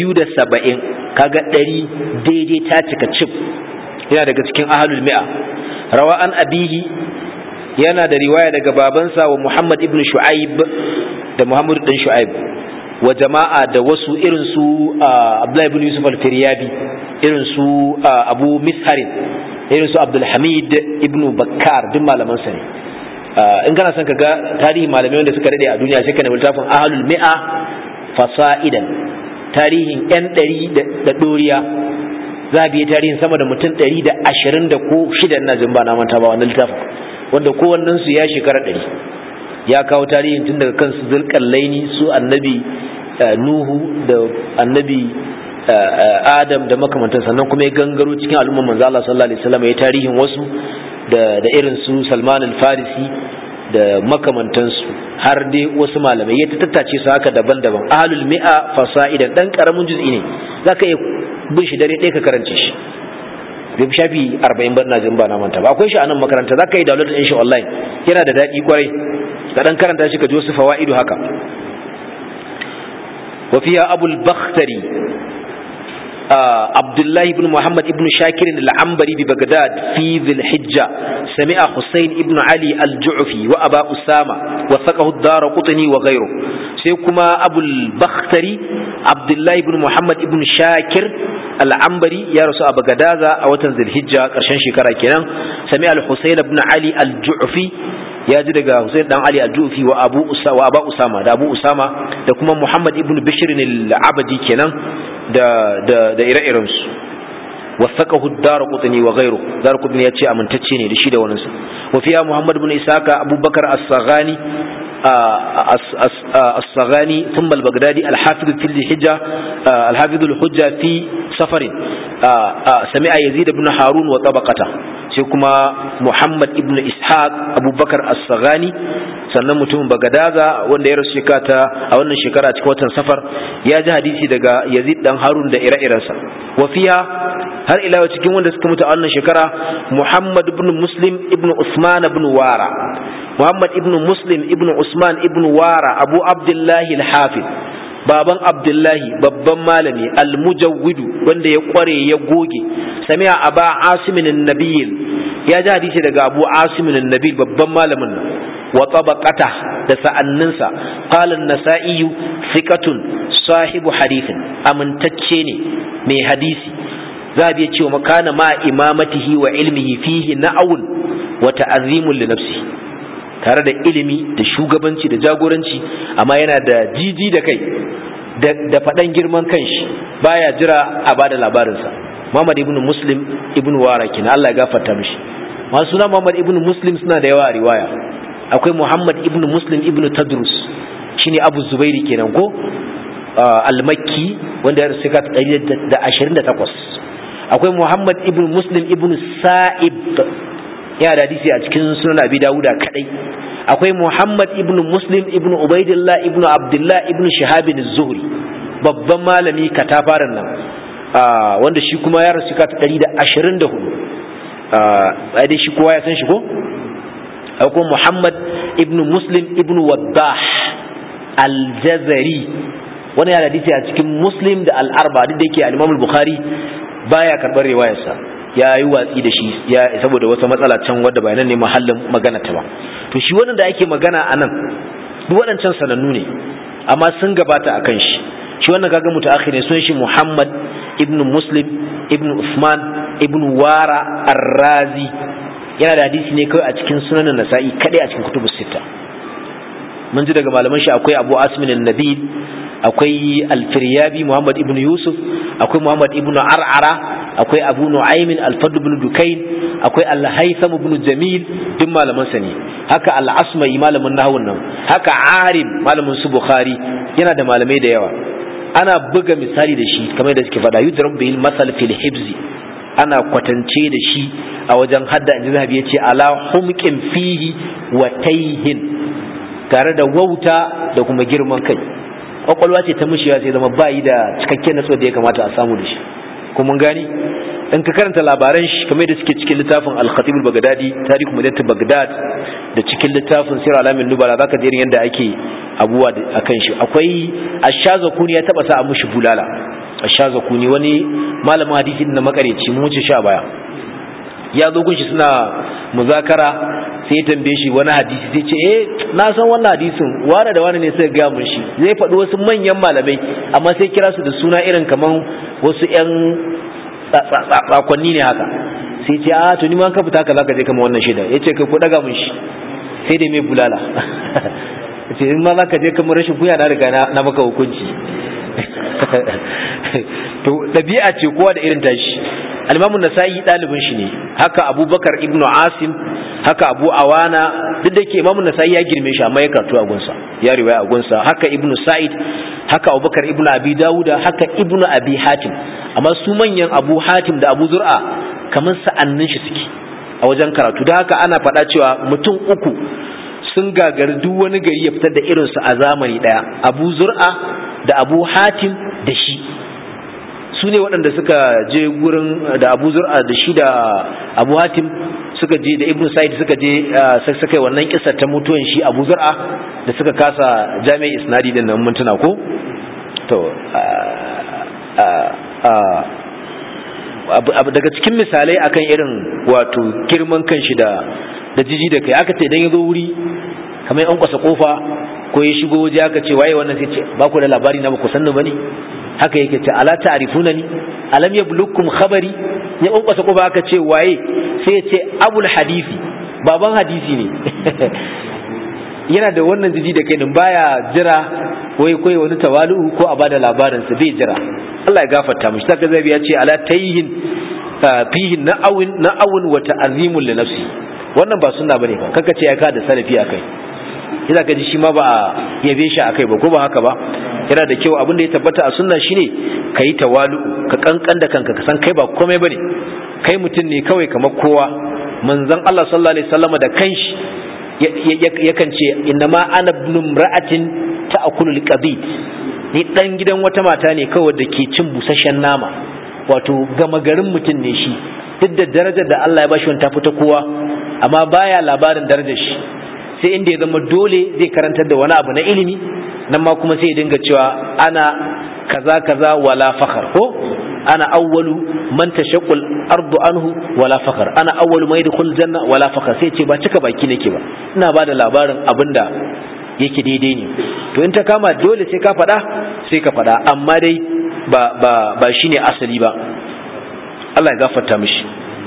270 kaga 100 daidai ta cika cif yana daga cikin ahlul mi'a rawa an abihi yana da riwaya daga babansa wa Muhammad ibn Shu'aib da Muhammad dan Shu'aib wa jama'a da wasu irin su Abdullah ibn Yusuf al-Firyabi irin su Abu Misharin irin su Abdul Hamid ibn Bakkar duk malaman sa ne in kana son ka ga tarihi malamai wanda suka dade a duniya sai ka nemi littafin Ahlul Mi'a Fasaidan tarihin yan 100 da doriya za a biye tarihin sama da mutum 120 da ko shida ina jin ba na manta ba wannan littafin wanda kowannen su ya shekara 100 ya kawo tarihin tun daga kansu Zulkarnaini su annabi Nuhu da annabi Adam da makamantan sannan kuma ya gangaro cikin al'ummar manzo Allah sallallahu alaihi wasallam ya tarihin wasu da irin su Salman al-Farisi da makamantan su har dai wasu malamai ya tattace su haka daban-daban ahlul mi'a fasaidan dan karamin juz'i ne zaka iya bin shi dare ɗaya ka karance shi bai shafi 40 ba ina jin ba na manta ba akwai shi a nan makaranta zaka yi download din shi online yana da daɗi kwarai ka dan karanta shi ka ji wasu fawaidu haka wa fiya abul bakhtari عبد الله بن محمد بن شاكر العنبري ببغداد في ذي الحجة سمع حسين بن علي الجعفي وأبا أسامة وثقه الدارقطني وغيره سيكما أبو البختري عبد الله بن محمد بن شاكر العنبري يا رسول بغداد أو ذي الحجة كرشان شكرا كنا سمع الحسين بن علي الجعفي ya ji daga Hussein dan Ali al-Jufi wa Abu Usama da Abu Usama da kuma Muhammad ibn Bishr al-Abadi kenan da ire-iren su wasaqahu ad-Darqutni wa ghayru Darqutni yace amintacce ne da shi da wannan sa wa fiya Muhammad ibn Isaka Abu Bakar as-Saghani الصغاني ثم البغدادي الحافظ في الحجة الحافظ الحجة في سفر سمع يزيد بن هارون وطبقته سيكما محمد ابن إسحاق أبو بكر الصغاني sannan mutumin Bagadaza wanda ya rasu shekara a wannan shekara cikin watan safar ya ji hadisi daga Yazid dan Harun da ire-irensa wafiya har ila cikin wanda suka mutu a wannan shekara Muhammad ibn Muslim ibn Usman ibn Wara Muhammad ibn Muslim ibn Usman ibn Wara Abu Abdullahi al-Hafiz baban Abdullahi babban malami al-Mujawwid wanda ya kware ya goge sami'a Aba Asim an-Nabil ya ji hadisi daga Abu Asim an-Nabil babban malamin wa tabaqata da sa'anninsa qala an-Nasa'i thiqatun sahibu hadithin amintacce ne mai hadisi zabi ya ce wa makana ma imamatihi wa ilmihi fihi na'un wa ta'azimun li nafsihi tare da ilimi da shugabanci da jagoranci amma yana da jiji da kai da faɗan girman kanshi baya jira a bada labarinsa Muhammad ibn Muslim ibn Wara kina Allah ya gafarta mishi. masu suna Muhammad ibn Muslim suna da yawa a riwaya. Akwai Muhammad ibn Muslim ibn Tadrus shine Abu Zubairi kenan ko al-Makki wanda ya rasu 128. akwai Muhammad ibn Muslim ibn Sa'ib ya da hadisi a cikin sunan Abi Dawuda kadai. akwai Muhammad ibn Muslim ibn Ubaidillah ibn Abdullah ibn Shihab az-Zuhri babban malami katafaran nan wanda shi kuma ya rasu 124. ai dai shi kowa ya san shi ko. akwai Muhammad ibn Muslim ibn Waddah al-Jazari wani ya hadisi a cikin Muslim da al-Arba duk da yake al-Imam al-Bukhari baya karbar riwayarsa, ya yi watsi da shi saboda wata matsala can wadda bayanan ne mahallin magana ta ba. to shi wannan da ake magana anan duk waɗancan sanannu ne amma sun gabata akan shi. shi wannan kaga mutaakhir ne, sunan shi Muhammad ibn Muslim ibn Uthman ibn Wara ar-Razi, yana da hadisi ne kawai a cikin sunan Nasa'i kadai a cikin kutubus sita. mun ji daga malaman shi akwai Abu Asmin an-Nabil, akwai Al-Firyabi Muhammad ibn Yusuf, akwai Muhammad ibn Ar'ara, akwai Abu Nu'aym al-Fadl ibn Dukayn, akwai Al-Haytham ibn Jamil, duk malaman sa ne. haka Al-Asma'i malamin nahwun nan, haka Arim malamin su Bukhari, yana da malamai da yawa. ana buga misali da shi kamar da suke faɗa yudrab bil masal fil hibzi, ana kwatance da shi a wajen hadda. inji Zahabi yace ala humqin fihi wa tayhin, tare da wauta da kuma girman kai. kwakwalwa ce ta mushiya sai zama bayi da cikakken natsuwa da ya kamata a samu da shi. kuma mun gani in ka karanta labaran shi kamar da suke cikin littafin al-Khatib al-Baghdadi Tarikh Madinat Baghdad da cikin littafin Sirr Alamin Nubala zaka ji yanda ake abuwa akan shi. akwai Ash-Shazakuni ya taba sa a mushi bulala. Ash-Shazakuni wani malamin hadisi din na makareci mun wuce sha baya, ya zo gunshi suna muzakara sai ya tambaye shi wani hadisi sai ce na san wannan hadisin wani da wani ne sai ga mun shi. zai faɗi wasu manyan malamai amma sai kira su da suna irin kaman wasu ƴan tsakonni ne haka. sai ce to ni ma ka fita ka zaka je kamar wannan shaida. yace kai ku daga mun shi sai dai mai bulala. yace in ma zaka je kamar rashin kuya na riga na maka hukunci. to dabi'a ce kowa da irin tashi. al-Imam an-Nasa'i dalibin shi ne, haka Abubakar ibn Asim, haka Abu Awana, duk da ke Imam an-Nasa'i ya girme shi amma ya karatu a gunsa, ya riwaya a gunsa, haka Ibn Sa'id, haka Abubakar ibn Abi Dawuda, haka Ibn Abi Hatim. amma su manyan Abu Hatim da Abu Zur'a kamar sa'annin shi suke a wajen karatu. da haka ana faɗa cewa mutum uku sun gagari duk wani gari ya fitar da irinsu a zamani ɗaya, Abu Zur'a da Abu Hatim da shi. su ne waɗanda suka je gurin da Abu Zur'a da shi da Abu Hatim suka je da Ibn Sa'id suka je suka yi wannan kissa ta mutuwan shi Abu Zur'a da suka kasa jami'i isnadi din nan mun tuna ko. to daga cikin misalai akan irin wato girman kanshi da jiji da kai, aka ce idan ya zo wuri kamar an kwasa kofa ko ya shigo waje aka ce waye wannan, sai ce ba ku da labari na ba ku sanni bane. haka yake ce ala ta'rifunani alam yablukkum khabari. ya kwasa kofa aka ce waye, sai ya ce abul hadisi, baban hadisi ne. yana da wannan jiji da kai din, baya jira wai koyi wani tawalu ko a bada labarin sa, bai jira. Allah ya gafarta mishi. saka zabi ya ce ala tayhin fihi na'awun wa ta'zimun li nafsi. wannan ba sunna bane ba, kaka ce ya ka da salafi akai, kisa ka ji shi ma ba a yabe shi akai ba, ko ba haka ba. yana da kyau abin da ya tabbata a sunna shine kai tawalu, ka kankan da kanka, ka san kai ba komai bane, kai mutum ne kawai kamar kowa. manzon Allah sallallahu alaihi wasallam da kanshi yakan ce innama ana ibn imra'atin ta'kulu al-qabid, ni dan gidan wata mata ne kawai da ke cin busasshen nama. wato gama garin mutum ne shi, duk da darajar da Allah ya bashi wani ta fita kowa, amma baya labarin darajar shi sai inda ya zama dole zai karantar da wani abu na ilimi, nan ma kuma sai ya dinga cewa ana kaza kaza wala fakhar, ko ana awwalu man tashaqqal ardu anhu wala fakhar, ana awwalu man yadkhul janna wala fakhar. sai ce ba cika baki nake ba, ina bada labarin abinda yake daidai ne. to in ta kama dole sai ka faɗa sai ka faɗa, amma dai ba shine asali ba. Allah ya gafarta mishi.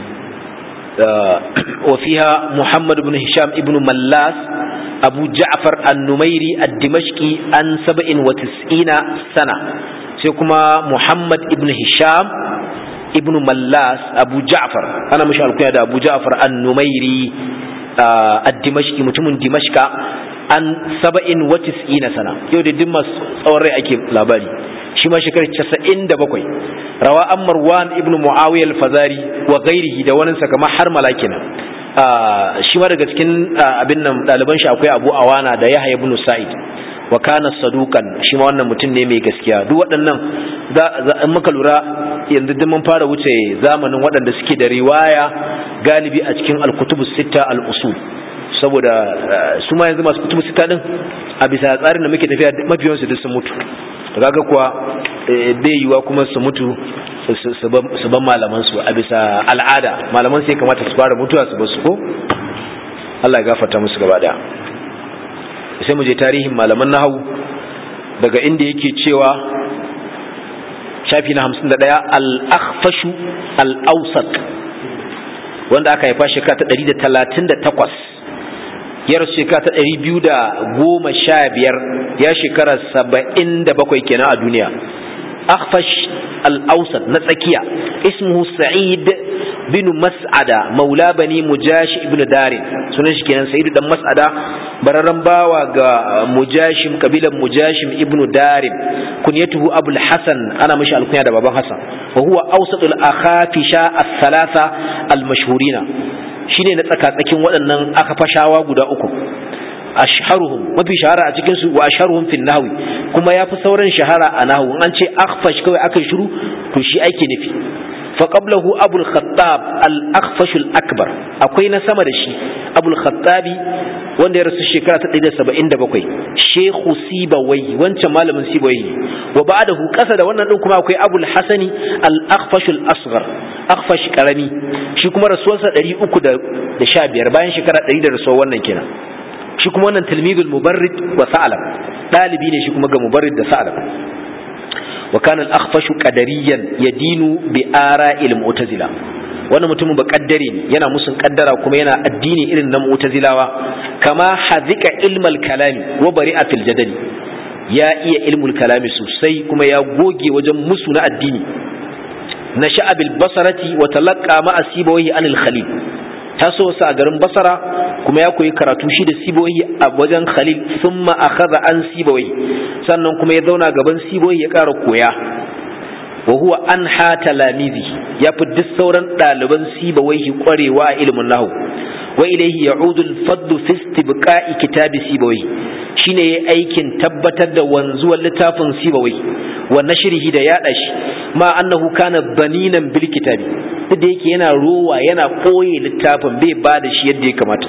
وفيها محمد بن هشام ابن ملاس أبو جعفر النميري الدمشقي عن 97 سنة. سيكما محمد ابن هشام ibn Mallas Abu Ja'far ana mishi alkunya da Abu Ja'far an-Numairi ad-Dimashqi mutumin Dimashqa an 97 sana yau da dimmas tsawon rai ake labari shi ma shekarar 97 rawa an Marwan ibn Muawiya al-Fazari wa ghairihi da wani saka har malakina shi ma daga cikin abin nan daliban shi akwai Abu Awana da Yahya ibn Sa'id wa kana sadukan shi ma wannan mutum ne mai gaskiya duk waɗannan in muka lura yanzu duk mun fara wuce zamanin waɗanda suke da riwaya galibi a cikin al-kutubus sitta al-usul saboda su ma yanzu masu kutubu sita din a bisa tsarin da muke tafiya mafiyansu duk sun mutu kaga kuwa bai yiwa kuma su mutu su ban malaman su a bisa al'ada malaman sai kamata su fara mutuwa su basu ko Allah ya gafarta musu gaba daya sai mu je tarihin malaman nahwu daga inda yake cewa shafi na 51 al-akhfash al-awsat wanda aka haifa shekara ta 138 yar shekara ta 215 ya shekara 77 kenan a duniya akhfash al-awsat na tsakiya ismuhu sa'id bin mas'ada maula bani mujash ibn darin sunan shi kenan sa'id dan mas'ada bararan bawa ga mujashim kabilan mujashim ibn darin kunyatuhu abul hasan ana mishi alkunya da baban hasan wa huwa awsatul akhafisha al-thalatha al-mashhurina shine na tsakatsakin waɗannan aka fashawa guda uku ashharuhum mafi shahara a cikin su wa ashharuhum fi nahwi kuma yafi sauran shahara a nahwu an ce akhfash kawai aka shiru to shi ake nufi fa qablahu abul khattab al-akhfash al-akbar akwai na sama da shi abul khattabi wanda ya rasu shekara ta 177 shekhu sibawai wancan malamin sibawai wa ba'dahu kasa da wannan din kuma akwai abul hasani al-akhfash al-asghar akhfash karami shi kuma rasuwarsa 315 bayan shekara 100 da rasuwar wannan kenan shi kuma wannan tilmidul mubarrid wa sa'alab dalibi ne shi kuma ga mubarrid da sa'alab wa kana al-akhfash qadariyan yadinu bi ara'il mu'tazila wannan mutumin ba kaddare ne yana musun kaddara kuma yana addini irin na mu'tazilawa kama hazika ilmal kalami wa bari'a fil jadali ya iya ilmul kalami sosai kuma ya goge wajen musu na addini nasha'a bil basarati wa talaqqa ma'a sibawi anil khalil taso sa a garin basara kuma ya koyi karatu shi da sibawi a wajen khalil thumma akhadha an sibawi sannan kuma ya zauna gaban sibawi ya ƙara koya wa huwa anha talamizi ya fi duk sauran ɗaliban sibawaihi ƙwarewa a ilimin nahwu wa ilayhi ya'udu al-fadlu fi istibqa'i kitabi sibawaihi shine yayin aikin tabbatar da wanzuwar littafin sibawaihi wa nashrihi da yada shi ma annahu kana baninan bil kitabi duk da yake yana rowa yana koye littafin bai bada shi yadda ya kamata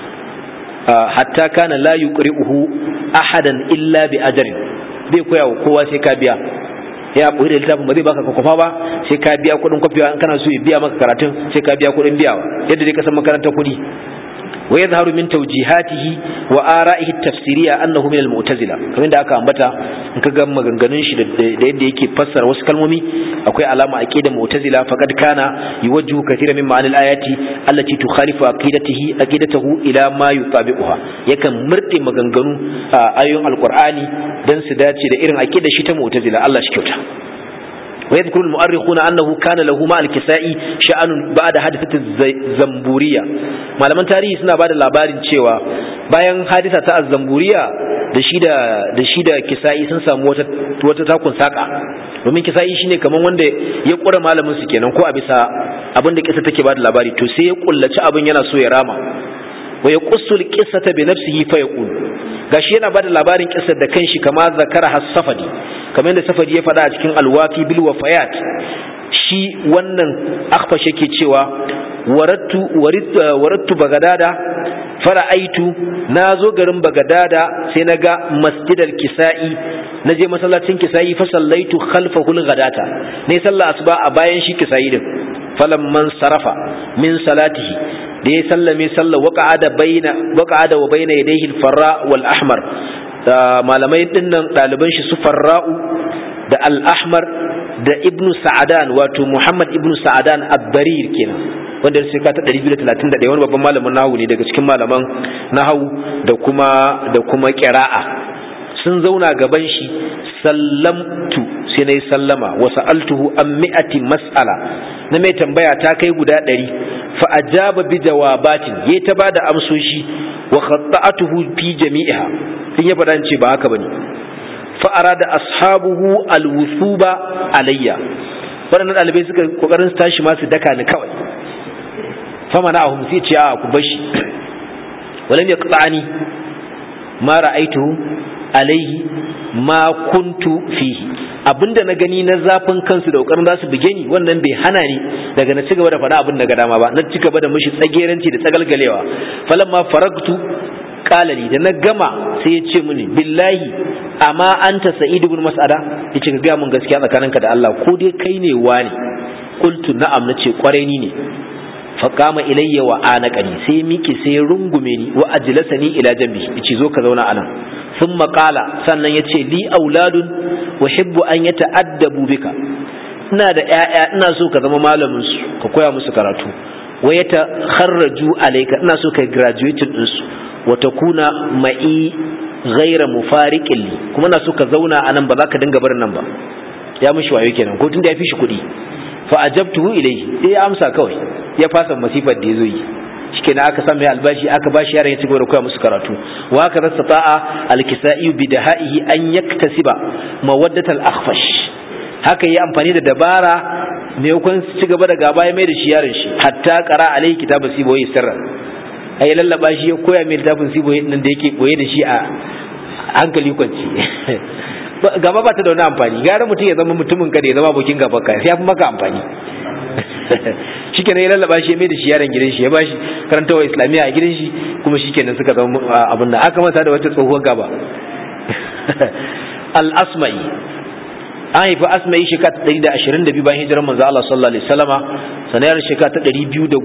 hatta kana la yuqri'uhu ahadan illa bi ajrin bai koya wa kowa sai ka biya ya koyi da littafin ba zai baka kofa ba sai ka biya kuɗin kofiwa in kana so ya biya maka karatun sai ka biya kuɗin biyawa yadda dai ka san makarantar kuɗi wa yadhharu min tawjihatihi wa ara'ihi at-tafsiriyya annahu min al-mu'tazila kamar da aka ambata in ka ga maganganun shi da yadda yake fassara wasu kalmomi akwai alama aqidar mu'tazila faqad kana yuwajjihu kathiran min ma'anil ayati allati tukhalifu aqidatahu ila ma yutabi'uha yakan murde maganganu ayoyin alqur'ani dan su dace da irin aqidar shi ta mu'tazila Allah shi kyauta ويذكر المؤرخون أنه كان له مع الكسائي شأن بعد حادثة الزنبورية malaman tarihi suna bada labarin cewa bayan hadisa ta az-zamburiya da shi da kisa'i sun samu wata takun saka domin kisa'i shine kaman wanda ya kura malamin su kenan ko a bisa abinda kisa take bada labari to sai ya kullaci abin yana so ya rama wa yaqussul qissata bi nafsihi fa yaqul gashi yana bada labarin kissar da kanshi kama zakara has-safadi kamar yadda safadi ya faɗa a cikin alwafi bil wafayat shi wannan akhfash yake cewa warattu bagadada fara'aitu nazo garin bagadada sai naga masjidal kisa'i naje masallacin kisa'i fa sallaitu khalfahu al-ghadata ne sallah asuba a bayan shi kisa'i din falamman sarafa min salatihi da ya sallame sallah waqa'ada wa baina yadayhi al-farra wal ahmar malamai dinnan daliban shi su farra'u da al-ahmar da ibnu sa'adan wato muhammad ibnu sa'adan ad-darir kenan wanda sai ka ta 231 wani babban malamin nahwu ne daga cikin malaman nahwu da kuma qira'a sun zauna gaban shi sallamtu sai nayi sallama wa sa'altuhu an mi'ati mas'ala na mai tambaya ta kai guda 100 fa ajaba bi jawabatin yayi ta bada amsoshi wa khatta'atuhu fi jami'iha sun ya faɗa ce ba haka bane fa arada ashabuhu alwusuba alayya waɗannan ɗalibai suka kokarin su tashi ma su daka ni kawai fa mana'ahum sai ce a ku bashi walam yaqta'ani ma ra'aytuhu alayhi ma kuntu fihi abinda na gani na zafin kansu da kokarin za su buge ni wannan bai hana ni daga na cigaba da faɗa abin da ga dama ba na cigaba da mishi tsageranci da tsagalgalewa falamma faragtu qala li da na gama sai ya ce mini billahi amma anta sa'id ibn mas'ada yace ka ga mun gaskiya tsakaninka da Allah ko dai kai ne wani qultu na'am nace kwarai ni ne faqama ilayya wa anaqani sai miki sai rungume ni wa ajlasani ila jambi yace zo ka zauna anan thumma qala sannan yace li auladun uhibbu an yata'addabu bika ina da ƴaƴa ina so ka zama malamin su ka koya musu karatu wa yatakharraju alayka ina so kai graduate din su wa takuna ma'i ghayra mufariqin li kuma ina so ka zauna anan ba za ka dinga barin nan ba ya mishi wayo kenan ko tunda ya fi shi kuɗi fa ajabtuhu ilayhi sai ya amsa kawai ya fasa masifar da yazo yi shikenan aka san mai albashi aka bashi yaran ya ci gaba da koya musu karatu wa haka rastata'a al-kisa'i bi daha'ihi an yaktasiba mawaddat al-akhfash haka yi amfani da dabara ne kun ci gaba da gaba ya mai da shi yaron shi hatta qara alayhi kitabu siboyi sirra ai lallaba shi ya koya mai littafin siboyi din da yake koye da shi a hankali kwanci gaba ba ta da wani amfani gara mutum ya zama mutumin ka da ya zama abokin gaba ka sai ya fi maka amfani shikenan ya lallaba shi ya mai da shi yaron gidan shi ya bashi karantawa islamiyya a gidan shi kuma shikenan suka zama abin nan aka masa da wata tsohuwar gaba al-asma'i an haifi asma'i shekara 122 bayan hijirar manzo Allah sallallahu alaihi wasallama sanayar shekara 216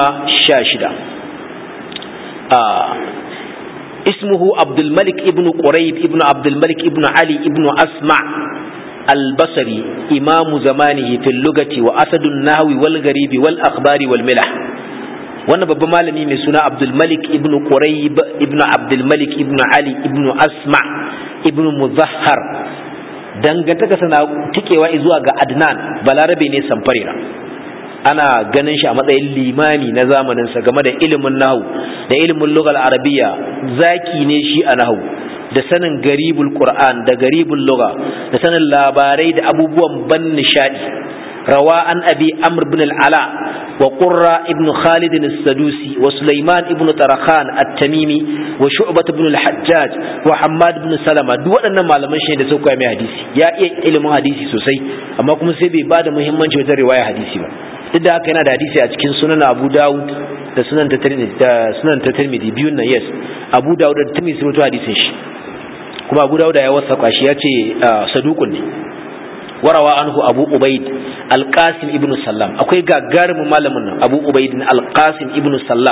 اسمه عبد الملك ابن قريب ابن عبد الملك ابن علي ابن أسمع البصري إمام زمانه في اللغة وأسد النحو والغريب والأخبار والملح وانا بابا مالمي من سنة عبد الملك ابن قريب ابن عبد الملك ابن علي ابن أسمع ابن مظهر dangantaka sana tikewa zuwa ga Adnan balarabe ne samfarira ana ganin shi a matsayin limami na zamaninsa game da ilimin nahwu da ilimin lugal arabiya zaki ne shi a nahwu da sanin garibul qur'an da garibul lugha da sanin labarai da abubuwan ban nishadi rawa an abi amr ibn al-ala wa qurra ibn khalid as-sadusi wa sulaiman ibn tarakhan at-tamimi wa shu'bah ibn al-hajjaj wa hammad ibn salama duk waɗannan malaman shi da suka koya mai hadisi ya iya ilimin hadisi sosai amma kuma sai bai bada muhimmanci wajen riwaya hadisi ba duk da haka yana da hadisi a cikin sunan Abu Dawud da sunan ta Tirmidhi biyun nan yes Abu Dawud da Tirmidhi sun rawaito hadisin shi kuma Abu Dawud ya wasaka shi yace saduqun ne warawa anhu Abu Ubaid Al-Qasim ibn Sallam akwai gagarumin malamin nan Abu Ubaid Al-Qasim ibn Sallam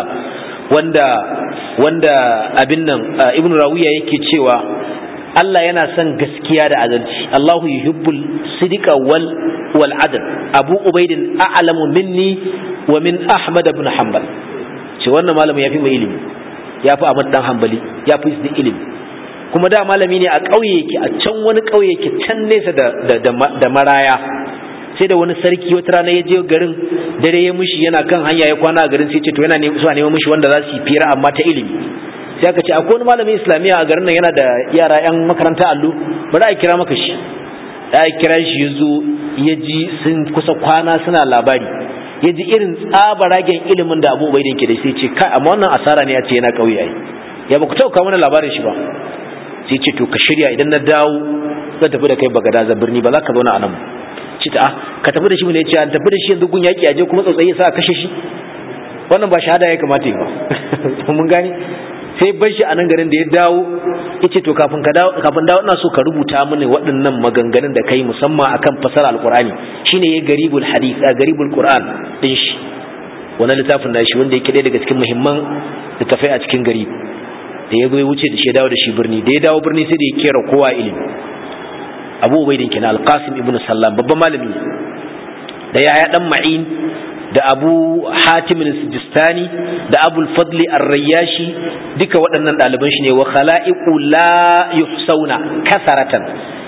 wanda abin nan Ibn Rawiya yake cewa Allah yana son gaskiya da adalci Allahu yuhibbul sidqa wal adl Abu Ubaid a'lamu minni wa min Ahmad ibn Hanbal ce wannan malamin yafi mai ilimi yafi Ahmad dan Hanbali yafi shi ilimi kuma da malami ne a kauye yake a can wani kauye yake can nesa da maraya sai da wani sarki wata rana ya je garin dare ya mushi yana kan hanya ya kwana a garin sai ce to yana neman mushi wanda za su yi fira amma ta ilimi sai aka ce akwai wani malamin islamiyya a garin nan yana da yara yan makaranta allo bari a kira maka shi da a kira shi ya zo ya ji sun kusa kwana suna labari ya ji irin tsabaragen ilimin da Abu Ubaidin ke da sai ce kai amma wannan asara ne ya ce yana kauye ai ya ba ku tauka mana labarin shi ba sai ce to ka shirya idan na dawo zan tafi da kai Bagadaza birni ba za ka zauna a nan ce ta ka tafi da shi ne ya ce an tafi da shi yanzu gun yaki aje kuma tsautsayi sa kashe shi wannan ba shahada ya kamata yi ba mun gane sai bar shi a nan garin da ya dawo ya ce to kafin dawo ina so ka rubuta mini waɗannan maganganun da kai musamman akan fasara alqur'ani shine ya garibul hadith garibul qur'an din shi wannan littafin da shi wanda yake ɗaya daga cikin muhimman littafai a cikin gari da ya zo ya wuce da shi dawo da shi birni da ya dawo birni sai da ya kera kowa ilimi Abu Ubaidin kenan Al-Qasim ibn Sallam babban malami da Yahya dan Ma'in da Abu Hatim al-Sijistani da Abu al-Fadl ar-Rayyashi duka waɗannan ɗaliban shi ne wa khala'iqu la yuhsauna kasaratan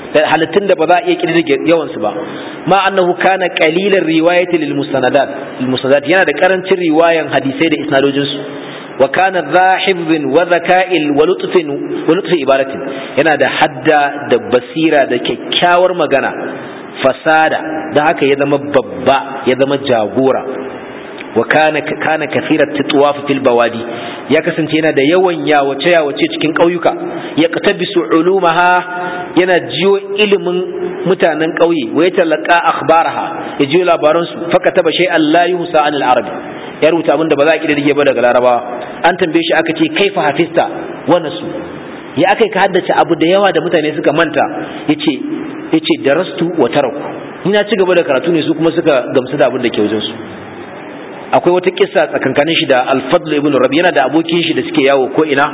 da halittun da ba za a iya kirdige yawan su ba ma annahu kana qalilan riwayati lil musanadat yana da karancin riwayan hadisai da isnadojin su wa kana dhahibin wa zaka'il wa lutfi ibaratin yana da hadda da basira da kyakkyawar magana fasada da haka ya zama babba ya zama jagora wa kana kathirat titwaf fil bawadi ya kasance yana da yawan yawace cikin ƙauyuka ya katabisu ulumaha yana jiyo ilimin mutanen ƙauye wa ya talaka akhbaraha ya jiyo labaran su fa kataba shay'an la yuhsa anil arabi ya rubuta abinda ba za a kiddige ba daga larabawa an tambaye shi aka ce kaifa hafista wa nasu ya akai ka haddace abu da yawa da mutane suka manta yace darastu wa taraku ni na ci gaba da karatu ne su kuma suka gamsu da abin da ke wajen su akwai wata kissa tsakankanin shi da al-Fadl ibn Rabi yana da abokin shi da suke yawo ko ina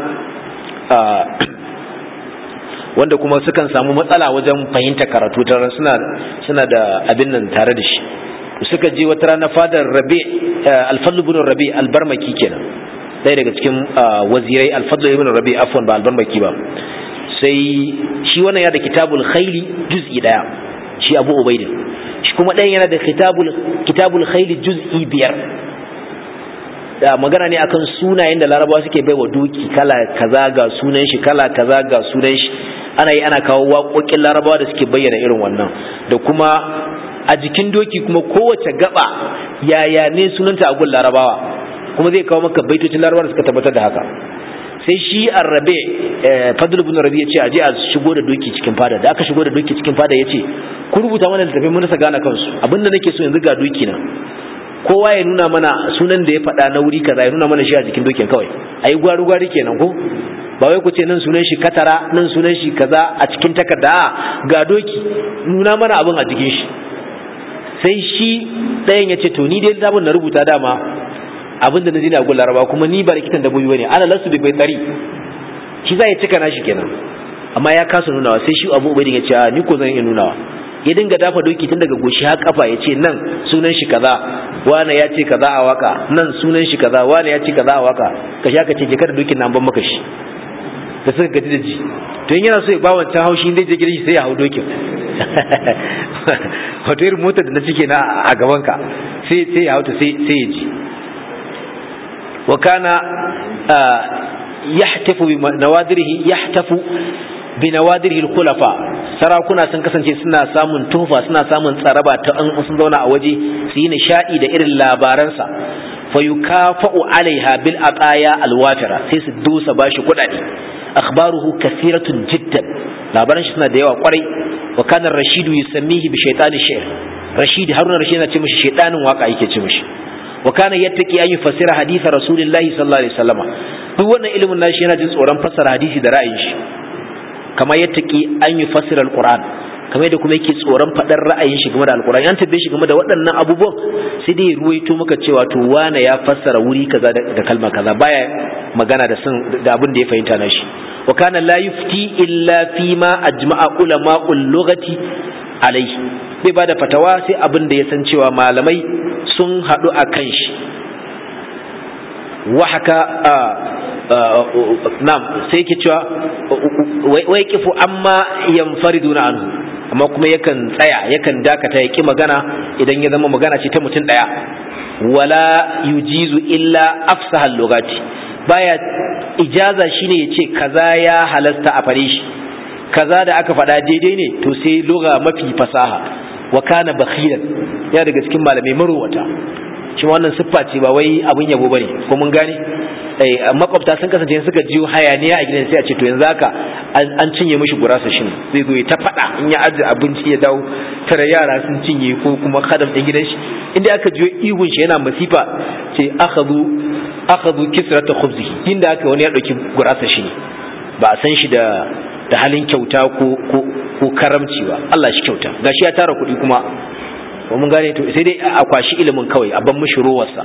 wanda kuma sukan samu matsala wajen fahimtar karatu tare suna da abin nan tare da shi suka je wata rana fadar Rabi al-Fadl ibn Rabi al-Barmaki kenan ɗaya daga cikin wazirai al-Fadl ibn Rabi afwan ba al-Barmaki ba sai shi wannan ya da kitabul khayli juz'i daya shi Abu Ubaidin shi kuma ɗayan yana da kitabul khayli juz'i 5 da magana ne akan sunayen da larabawa suke baiwa doki kala kaza ga sunan shi kala kaza ga sunan shi ana kawo waƙoƙin larabawa da suke bayyana irin wannan da kuma a jikin doki kuma kowace gaba yaya ne sunanta a gun larabawa kuma zai kawo maka baitocin larabawa da suka tabbatar da haka sai shi Rabi Fadl ibn Rabi ya ce aje a shigo da doki cikin fada da aka shigo da doki cikin fada ya ce ku rubuta mana littafin mun rasa gane kansu abinda nake so yanzu ga doki na kowa ya nuna mana sunan da ya faɗa na wuri kaza ya nuna mana shi a jikin dokin kawai ayi gwari kenan ko ba wai ku ce nan sunan shi katara nan sunan shi kaza a cikin takarda ga doki nuna mana abin a jikin shi sai shi ɗayan ya ce to ni dai zabin na rubuta dama abin da na ji na gun laraba kuma ni ba likitan dabbobi bane ana lasu bai tsari shi za ya cika nashi kenan amma ya kasa nunawa sai shi Abu Ubaidin ya ce ni ko zan iya nunawa ya dinga dafa doki tun daga goshi har kafa ya ce nan sunan shi kaza wani ya ce kaza a waka nan sunan shi kaza wani ya ce kaza a waka ka sha ka ce je kada dokin nan ban maka shi da suka gaji da ji to in yana so ya ba wancan haushi zai je gidan shi sai ya hau dokin wato irin motar da na cike na a gaban ka sai ya hauta sai ya ji wa kana yahtafu bi nawadirihi yahtafu bi nawadirihi al-khulafa sarakuna sun kasance suna samun tufa suna samun tsaraba ta an sun zauna a waje su yi nishadi da irin labaransa fa yukafa'u alaiha bil ataya al-wafira sai su dusa bashi kudade akhbaruhu kathiratun jiddan labaran shi suna da yawa kwarai wa kana rashidu yusammihi bi shaytani shi'r rashid haruna rashid yana ce mishi shaytanin waka yake ce mishi wa kana yattaqi an yufassira hadith rasulillahi sallallahu alaihi wasallam duk wannan ilimin nashi yana jin tsoron fassara hadisi da ra'ayin shi kamar yattaqi an yufassira alquran kamar da kuma yake tsoron fadar ra'ayin shi game da alquran an tabbe shi game da waɗannan abubuwan sai dai ruwaito maka cewa to wane ya fassara wuri kaza da kalma kaza baya magana da abin da ya fahimta na shi wa kana la yufti illa fi ma ajma'a ulama'ul lughati alayhi bai bada fatawa sai abin da ya san cewa malamai sun haɗu a kan shi wa haka nam sai yake cewa wai kifu amma yanfariduna anhu amma kuma yakan tsaya yakan dakata ya ki magana idan ya zama magana ce ta mutum daya wala yujizu illa afsahal lugati baya ijaza shine yace kaza ya halasta a fare shi kaza da aka faɗa daidai ne to sai lugha mafi fasaha wa kana bakhilan ya daga cikin malamai marowata shi wannan siffa ce ba wai abun yabo bane ko mun gane makwabta sun kasance suka jiyo hayaniya a gidan sai a ce to yanzu haka an cinye mishi gurasa shin zai zo ta fada in ya aje abinci ya dawo tare yara sun cinye ko kuma khadam din gidan shi inda aka jiyo ihun shi yana masifa ce akhadhu kisrata khubzihi inda aka wani ya dauki gurasa shi ba a san shi da halin kyauta ko karamci ba Allah shi kyauta gashi ya tara kuɗi kuma ko mun gane to sai dai a kwashi ilimin kawai a ban mishi rowarsa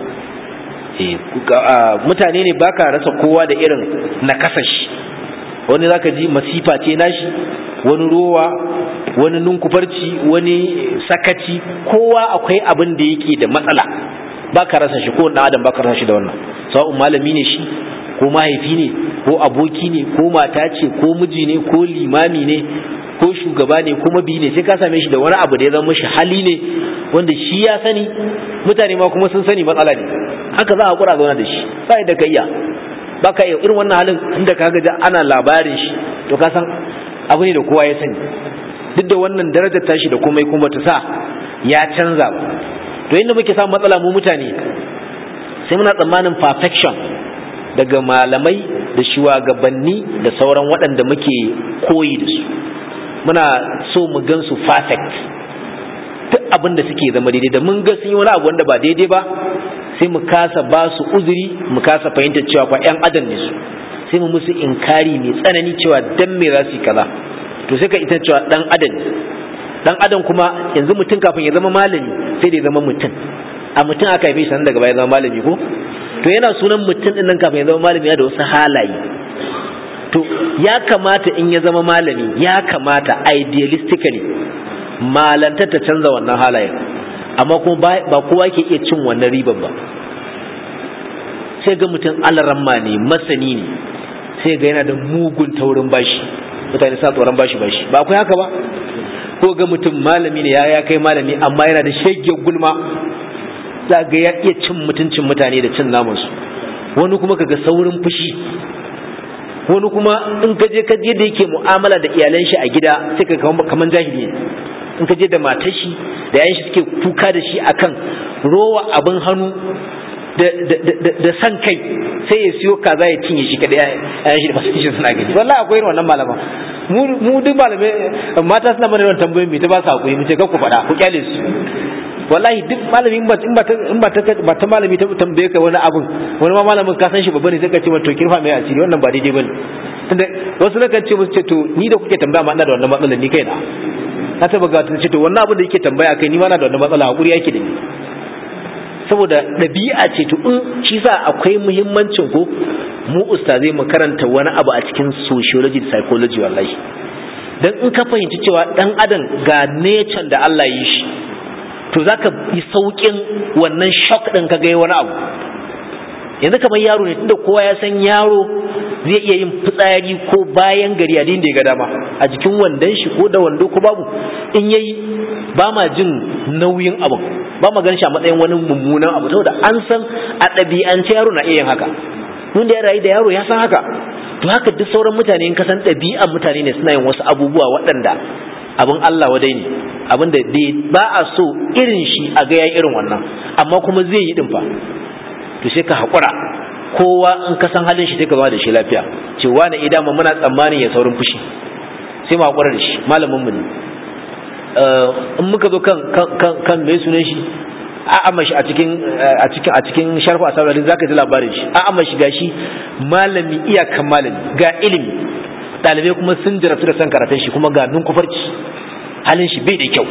mutane ne baka rasa kowa da irin nakasashi wani zaka ji masifa ce nashi wani rowa wani nunkufarci wani sakaci kowa akwai abin da yake da matsala baka rasa shi ko dan adam baka rasa shi da wannan sawa'un malami ne shi ko mahaifi ne ko aboki ne ko mata ce ko miji ne ko limami ne ko shugaba ne kuma bi ne sai ka same shi da wani abu da ya zama shi hali ne wanda shi ya sani mutane ma kuma sun sani matsala ne, haka za a hakura zauna da shi sai da kayya baka iya irin wannan halin inda ka ga ana labarin shi to ka san abu ne da kowa ya sani, duk da wannan darajar tashi da komai kuma ta sa ya canza ba. To inda muke samun matsala mu mutane sai muna tsammanin perfection daga malamai da shugabanni da sauran waɗanda muke koyi da su, muna so mu gan su perfect, duk abin da suke zama daidai, da mun ga sun yi wani abu wanda ba daidai ba sai mu kasa ba su uzuri, mu kasa fahimtar cewa fa ƴan adam ne su, sai mu musu inkari mai tsanani cewa dan me za su yi kaza. To sai ka ita cewa dan adam kuma yanzu mutum kafin ya zama malami sai da ya zama mutum, a mutum aka haife shi daga baya zama malami ko, to yana sunan mutum din nan kafin ya zama malami ya da wasu halaye. To ya kamata in ya zama malami, ya kamata idealistically malantar ta canza wannan halayen, amma kuma ba kowa ke iya cin wannan riban ba. Sai ga mutum alaramma ne, masani ne, sai ga yana da mugun taurin bashi, mutane sa tsoron bashi ba akwai haka ba. Ko ga mutum malami ne ya kai malami amma yana da shege gulma, za ga ya iya cin mutuncin mutane da cin namansu. Wani kuma kaga saurin fushi, wani kuma in ka je da yake mu'amala da iyalan shi a gida sai ka kaman jahili ne. In ka je da matar shi da yayin shi suke kuka da shi akan rowa abin hannu da san kai, sai ya siyo kaza ya cinye shi kadai yayin shi da matar shi suna gani. Wallahi akwai irin wannan malama. Mu duk malamai mata suna mana yawan tambayoyi mai ta ba su hakuri mu ce kar ku faɗa ku kyale su. Wallahi duk malami in ba ta malami ta tambaye ka wani abun, wani ma malamin ka san shi babba ne sai ka ce mata to kirfa mai asiri, wannan ba daidai bane. Tunda wasu na kan ce musu ce to ni da kuke tambaya ma ina da wannan matsalar ni kaina. Na taba ga ta ce to wannan abin da yake tambaya kai ni ma na da wannan matsala, hakuri yake da ni. Saboda ɗabi'a ce to in shi sa akwai muhimmancin ko mu ustazai mu karanta wani abu a cikin sociology da psychology wallahi. Dan in ka fahimci cewa dan adam ga nature da Allah ya yi shi, to zaka yi saukin wannan shock din kaga wani abu. Yanzu kamar yaro ne, tunda kowa ya san yaro zai iya yin fitsari ko bayan gari a dinda ya ga dama a jikin wandon shi ko da wando ko babu, in yayi ba ma jin nauyin abu, ba ma ganin shi a matsayin wani mummunan abu, saboda an san a ɗabi'ance yaro na iya yin haka. Mun da ya rayu da yaro ya san haka. To haka duk sauran mutane in ka san ɗabi'an mutane ne suna yin wasu abubuwa waɗanda abin Allah wadai ne, abin da ba a so irin shi a ga yayi irin wannan, amma kuma zai yi din fa. To sai ka haƙura, kowa in ka san halin shi sai ka ba da shi lafiya, ce wani idan mu muna tsammanin ya saurin fushi, sai mu haƙura da shi, malamin mu ne. In muka zo kan mai sunan shi a'amma shi a cikin sharfa a saurarin zaka ji labarin shi. A'amma shi gashi malami iyakan malami, ga ilimi, ɗalibai kuma sun jarabtu da san karatun shi, kuma ga nunkufarci, halin shi bai da kyau,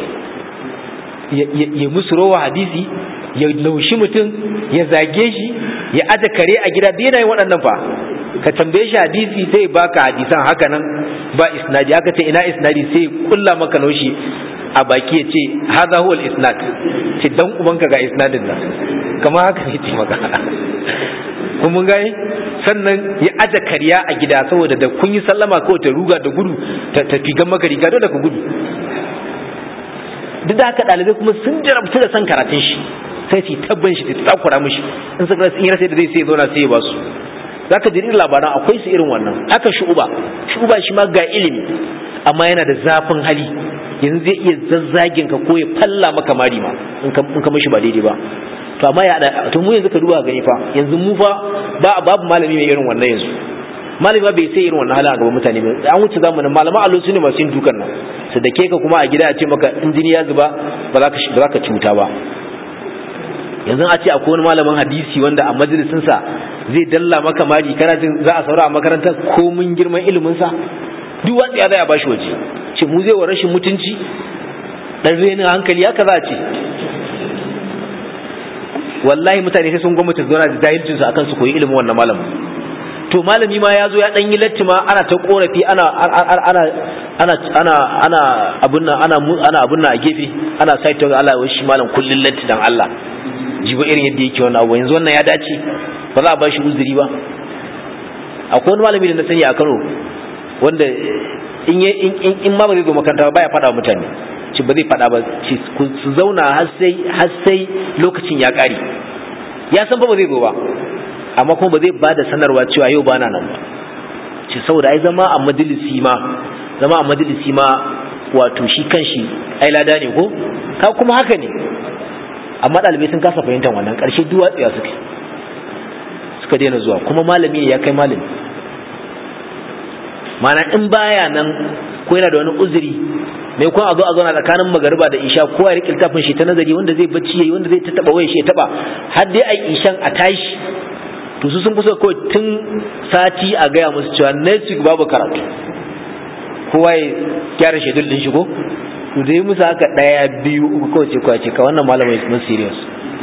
ya musu rowa hadisi, ya laushi mutum, ya zage shi, ya aje kare a gida, da yanayin waɗannan fa. Ka tambaye shi hadisi sai baka hadisan haka nan ba isnadi, haka ce ina isnadi sai kulla maka naushi a baki ya ce hadha huwa al-isnad, ce dan ubanka ga isnadin nan, kamar haka ne ce maka. Kun mun gane? Sannan ya aje kariya a gida saboda da kun yi sallama kawai ta ruga da gudu ta figan maka riga dole ka gudu. Duk da haka ɗalibai kuma sun jarabtu da san karatun shi, sai su tabban shi ta takura mishi, in suka rasa in rasa da zai sai zauna sai ya ba su. Zaka ji irin labaran akwai su irin wannan. Haka shu'uba shi ma ga ilimi amma yana da zafin hali, yanzu zai iya zazzagin ka ko ya falla maka mari ma in ka mishi ba daidai ba. To amma to mu yanzu ka duba gani fa, yanzu mu fa babu malami mai irin wannan yanzu. Malami ba bai sai irin wannan halin a gaban mutane ba. An wuce zamanin malaman allo su ne masu yin dukan nan, su dake ka kuma a gida a ce maka injini ya zuba ba za ka cuta ba. Yanzu a ce akwai wani malamin hadisi wanda a majalisinsa zai dalla maka mari, kana jin za a saura a makarantar ko mun girman iliminsa, duk wanda ya zai a bashi waje, ce mu zai wa rashin mutunci dan renin hankali, haka za a ce. Wallahi mutane sai sun gwamnati zuwa da jahilcinsu akan su koyi ilimin wannan malamin. To malami ma ya zo ya dan yi latti ma ana ta korafi, ana abun nan a gefe, ana saita ga Allah wai shi malam kullun latti dan Allah. Jibo irin yadda yake wannan abu, yanzu wannan ya dace, ba za a bashi uzuri ba. Akwai wani malami da na sani a Kano wanda in ma ba zai zo makaranta ba ya faɗa wa mutane ci ba zai faɗa ba ci su zauna har sai lokacin ya ƙare ya san ba zai zo ba amma kuma ba zai ba da sanarwa cewa yau ba na nan ba ci saboda ai zama a majalisi ma wato shi kanshi ai lada ne ko ka kuma haka ne amma ɗalibai sun kasa fahimtar wannan ƙarshe duwatsiya suka daina zuwa kuma malami ya kai malami mana in baya nan ko yana da wani uzuri mai kuma a zo na tsakanin magariba da isha ko ya riƙe littafin shi ta nazari wanda zai bacci yayi wanda zai ta taba waya shi ya taba har dai ai ishan a tashi to su sun fi so kawai tun sati a gaya musu cewa next week babu karatu kowa ya gyara shedul din shi ko to dai musu haka 1 2 3 kawai ce ka wannan malamai sun serious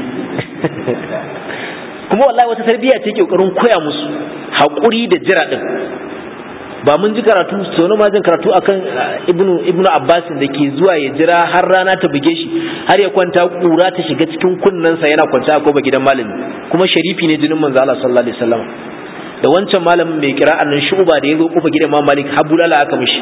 kuma wallahi wata tarbiyya ce ke kokarin koya musu hakuri da jira din ba mun ji karatu sono ma jin karatu akan ibnu abbas da ke zuwa ya jira har rana ta buge shi har ya kwanta kura ta shiga cikin kunnensa yana kwanta a koba gidan malami kuma sharifi ne jinin manzo Allah sallallahu alaihi wasallam da wancan malamin mai kira'an nan shuba da yazo kofa gidan Imam Malik habulala aka mishi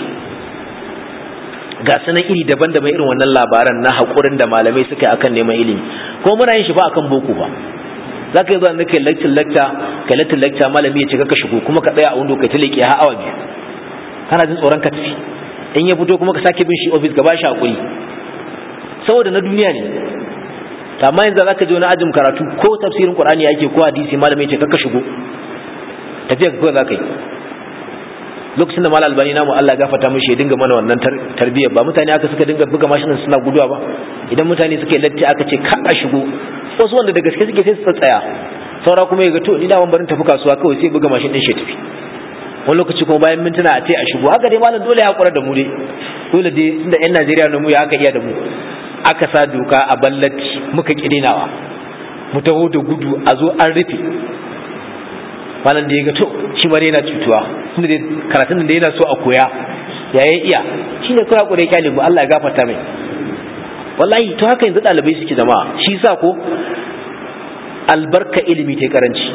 ga sanan iri daban-daban irin wannan labaran na hakurin da malamai suka yi akan neman ilimi ko muna yin shi ba akan boko ba zaka yi zuwa da kai lecture malami ya ce ka shigo kuma ka tsaya a window kai ta leke har awa biyu kana jin tsoron ka tafi in ya fito kuma ka sake bin shi office ka bashi hakuri saboda na duniya ne amma yanzu zaka je wani ajin karatu ko tafsirin Qur'ani yake ko hadisi malami ya ce ka shigo tafiya ka kawai zaka yi lokacin da Malam Albani namu Allah ya gafarta mishi ya dinga mana wannan tarbiyyar ba mutane aka suka dinga buga mashinan suna guduwa ba idan mutane suka yi latti aka ce ka a shigo wasu wanda da gaske suke sai su tsaya saura kuma ya ga to ni da ban barin tafi kasuwa kawai sai buga mashin din shi tafi wani lokaci kuma bayan mintuna a ce a shigo haka dai malam dole ya hakura da mu dai dole dai inda yan Najeriya na mu ya haka iya da mu aka sa doka a ballati muka kidinawa mu taho da gudu a zo an rufe malam da ya ga to shi mare yana cutuwa tunda dai karatun da yana so a koya yayin iya shine kai hakuri kyale mu Allah ya gafarta mai wallahi to haka yanzu dalibai suke jama'a shi yasa ko albarka ilimi ta karanci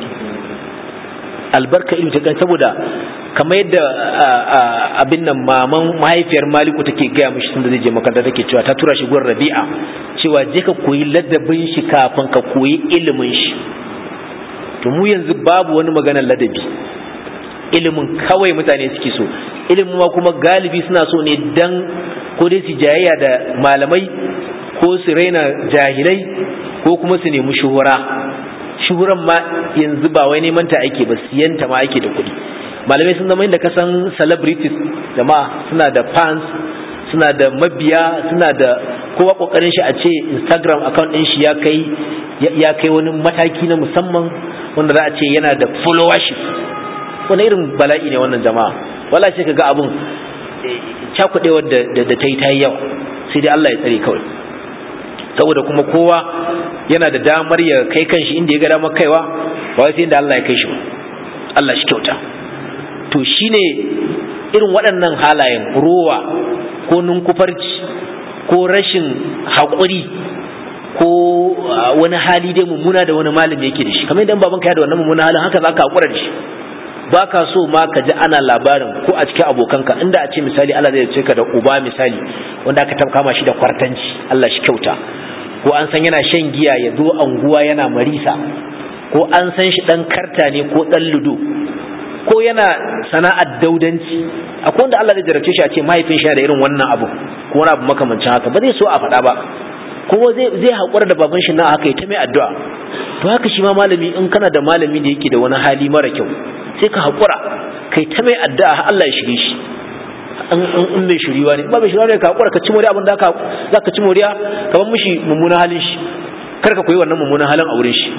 saboda kamar yadda abin nan maman mahaifiyar Maliku take gaya mishi tunda zai je makaranta take cewa ta tura shi gurin Rabi'a cewa je ka koyi ladabin shi kafin ka koyi ilimin shi to mu yanzu babu wani maganar ladabi ilimin kawai mutane suke so ilimin ma kuma galibi suna so ne dan ko dai su jayayya da malamai ko su raina jahilai ko kuma su nemi shuhuran ma yanzu ba wai neman ta ake ba siyanta ma ake da kuɗi malamai sun zama inda kasan celebrities jama'a suna da fans suna da mabiya suna da kowa kokarin shi a ce Instagram account din shi ya kai wani mataki na musamman wanda za a ce yana da followership wani irin bala'i ne wannan jama'a wala ce kaga abun cakudewar da ta yi yawa sai dai Allah ya tsare kawai saboda kuma kowa yana da damar ya kai kanshi inda ya ga damar kaiwa ba wai sai inda Allah ya kai shi Allah shi kyauta to shine irin waɗannan halayen rowa ko ninkufarci ko rashin haƙuri ko wani hali dai mummuna da wani malami yake da shi kamar idan babanka ya da wannan mummuna halin haka zaka haƙura da shi baka so ma ka ji ana labarin ko a cikin abokanka inda a ce misali Allah zai ce ka da uba misali wanda aka kama shi da kwartanci Allah shi kyauta ko an san yana shan giya ya zo anguwa yana marisa ko an san shi dan karta ne ko dan ludo ko yana sana'ar daudanci akwai wanda Allah zai jarabce shi a ce mahaifin shi da irin wannan abu ko wani abu makamancin haka ba zai so a faɗa ba kuma zai haƙura da baban shi na haka ya ta mai addu'a to haka shi ma malami in kana da malami da yake da wani hali mara kyau sai ka haƙura kai ta mai addu'a Allah ya shirye shi in mai shiriwa ne ba mai shiriwa ne ka haƙura ka ci moriya abin da za ka ci moriya ka bar mishi mummunan halin shi kar ka koyi wannan mummunan halin a wurin shi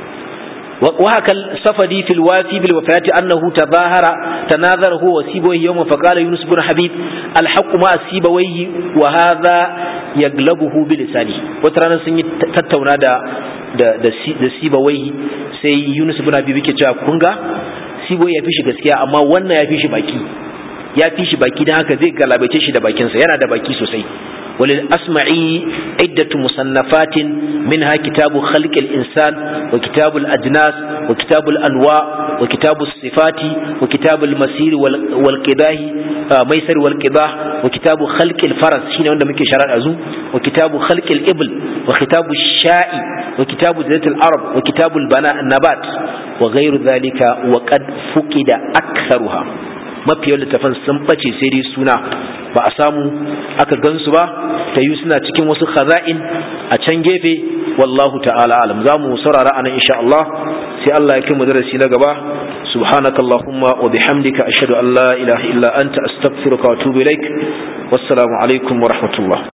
وهكا الصفدي في الوافي بالوفاة أنه تناظره وسيبويه يوم فقال يونس بن حبيب الحق مع سيبويه وهذا يغلبه بلسانه وترانا سنة تتونا da سيبويه sai Yunus bin Habib yake cewa kunga Sibo ya fi shi gaskiya amma wannan ya fi shi baki dan haka zai galabaice shi da bakinsa yana da baki sosai وللأسمعي عدة مصنفات منها كتاب خلق الإنسان وكتاب الأجناس وكتاب الأنواع وكتاب الصفات وكتاب المسير والقباه ميسر والقباه وكتاب خلق الفرس شين عندما ممكن شرع أزوم وكتاب خلق الإبل وكتاب الشاء وكتاب زيت العرب وكتاب النبات وغير ذلك وقد فقد أكثرها mafi yawan littafan sun bace sai dai suna ba a samu aka gansu ba ta yi suna cikin wasu khaza'in a can gefe wallahu ta'ala alam za mu saurara anan insha Allah sai Allah ya kai mu darasi na gaba subhanakallahumma wa bihamdika ashhadu an la ilaha illa anta astaghfiruka wa atubu ilaik wassalamu alaikum wa rahmatullah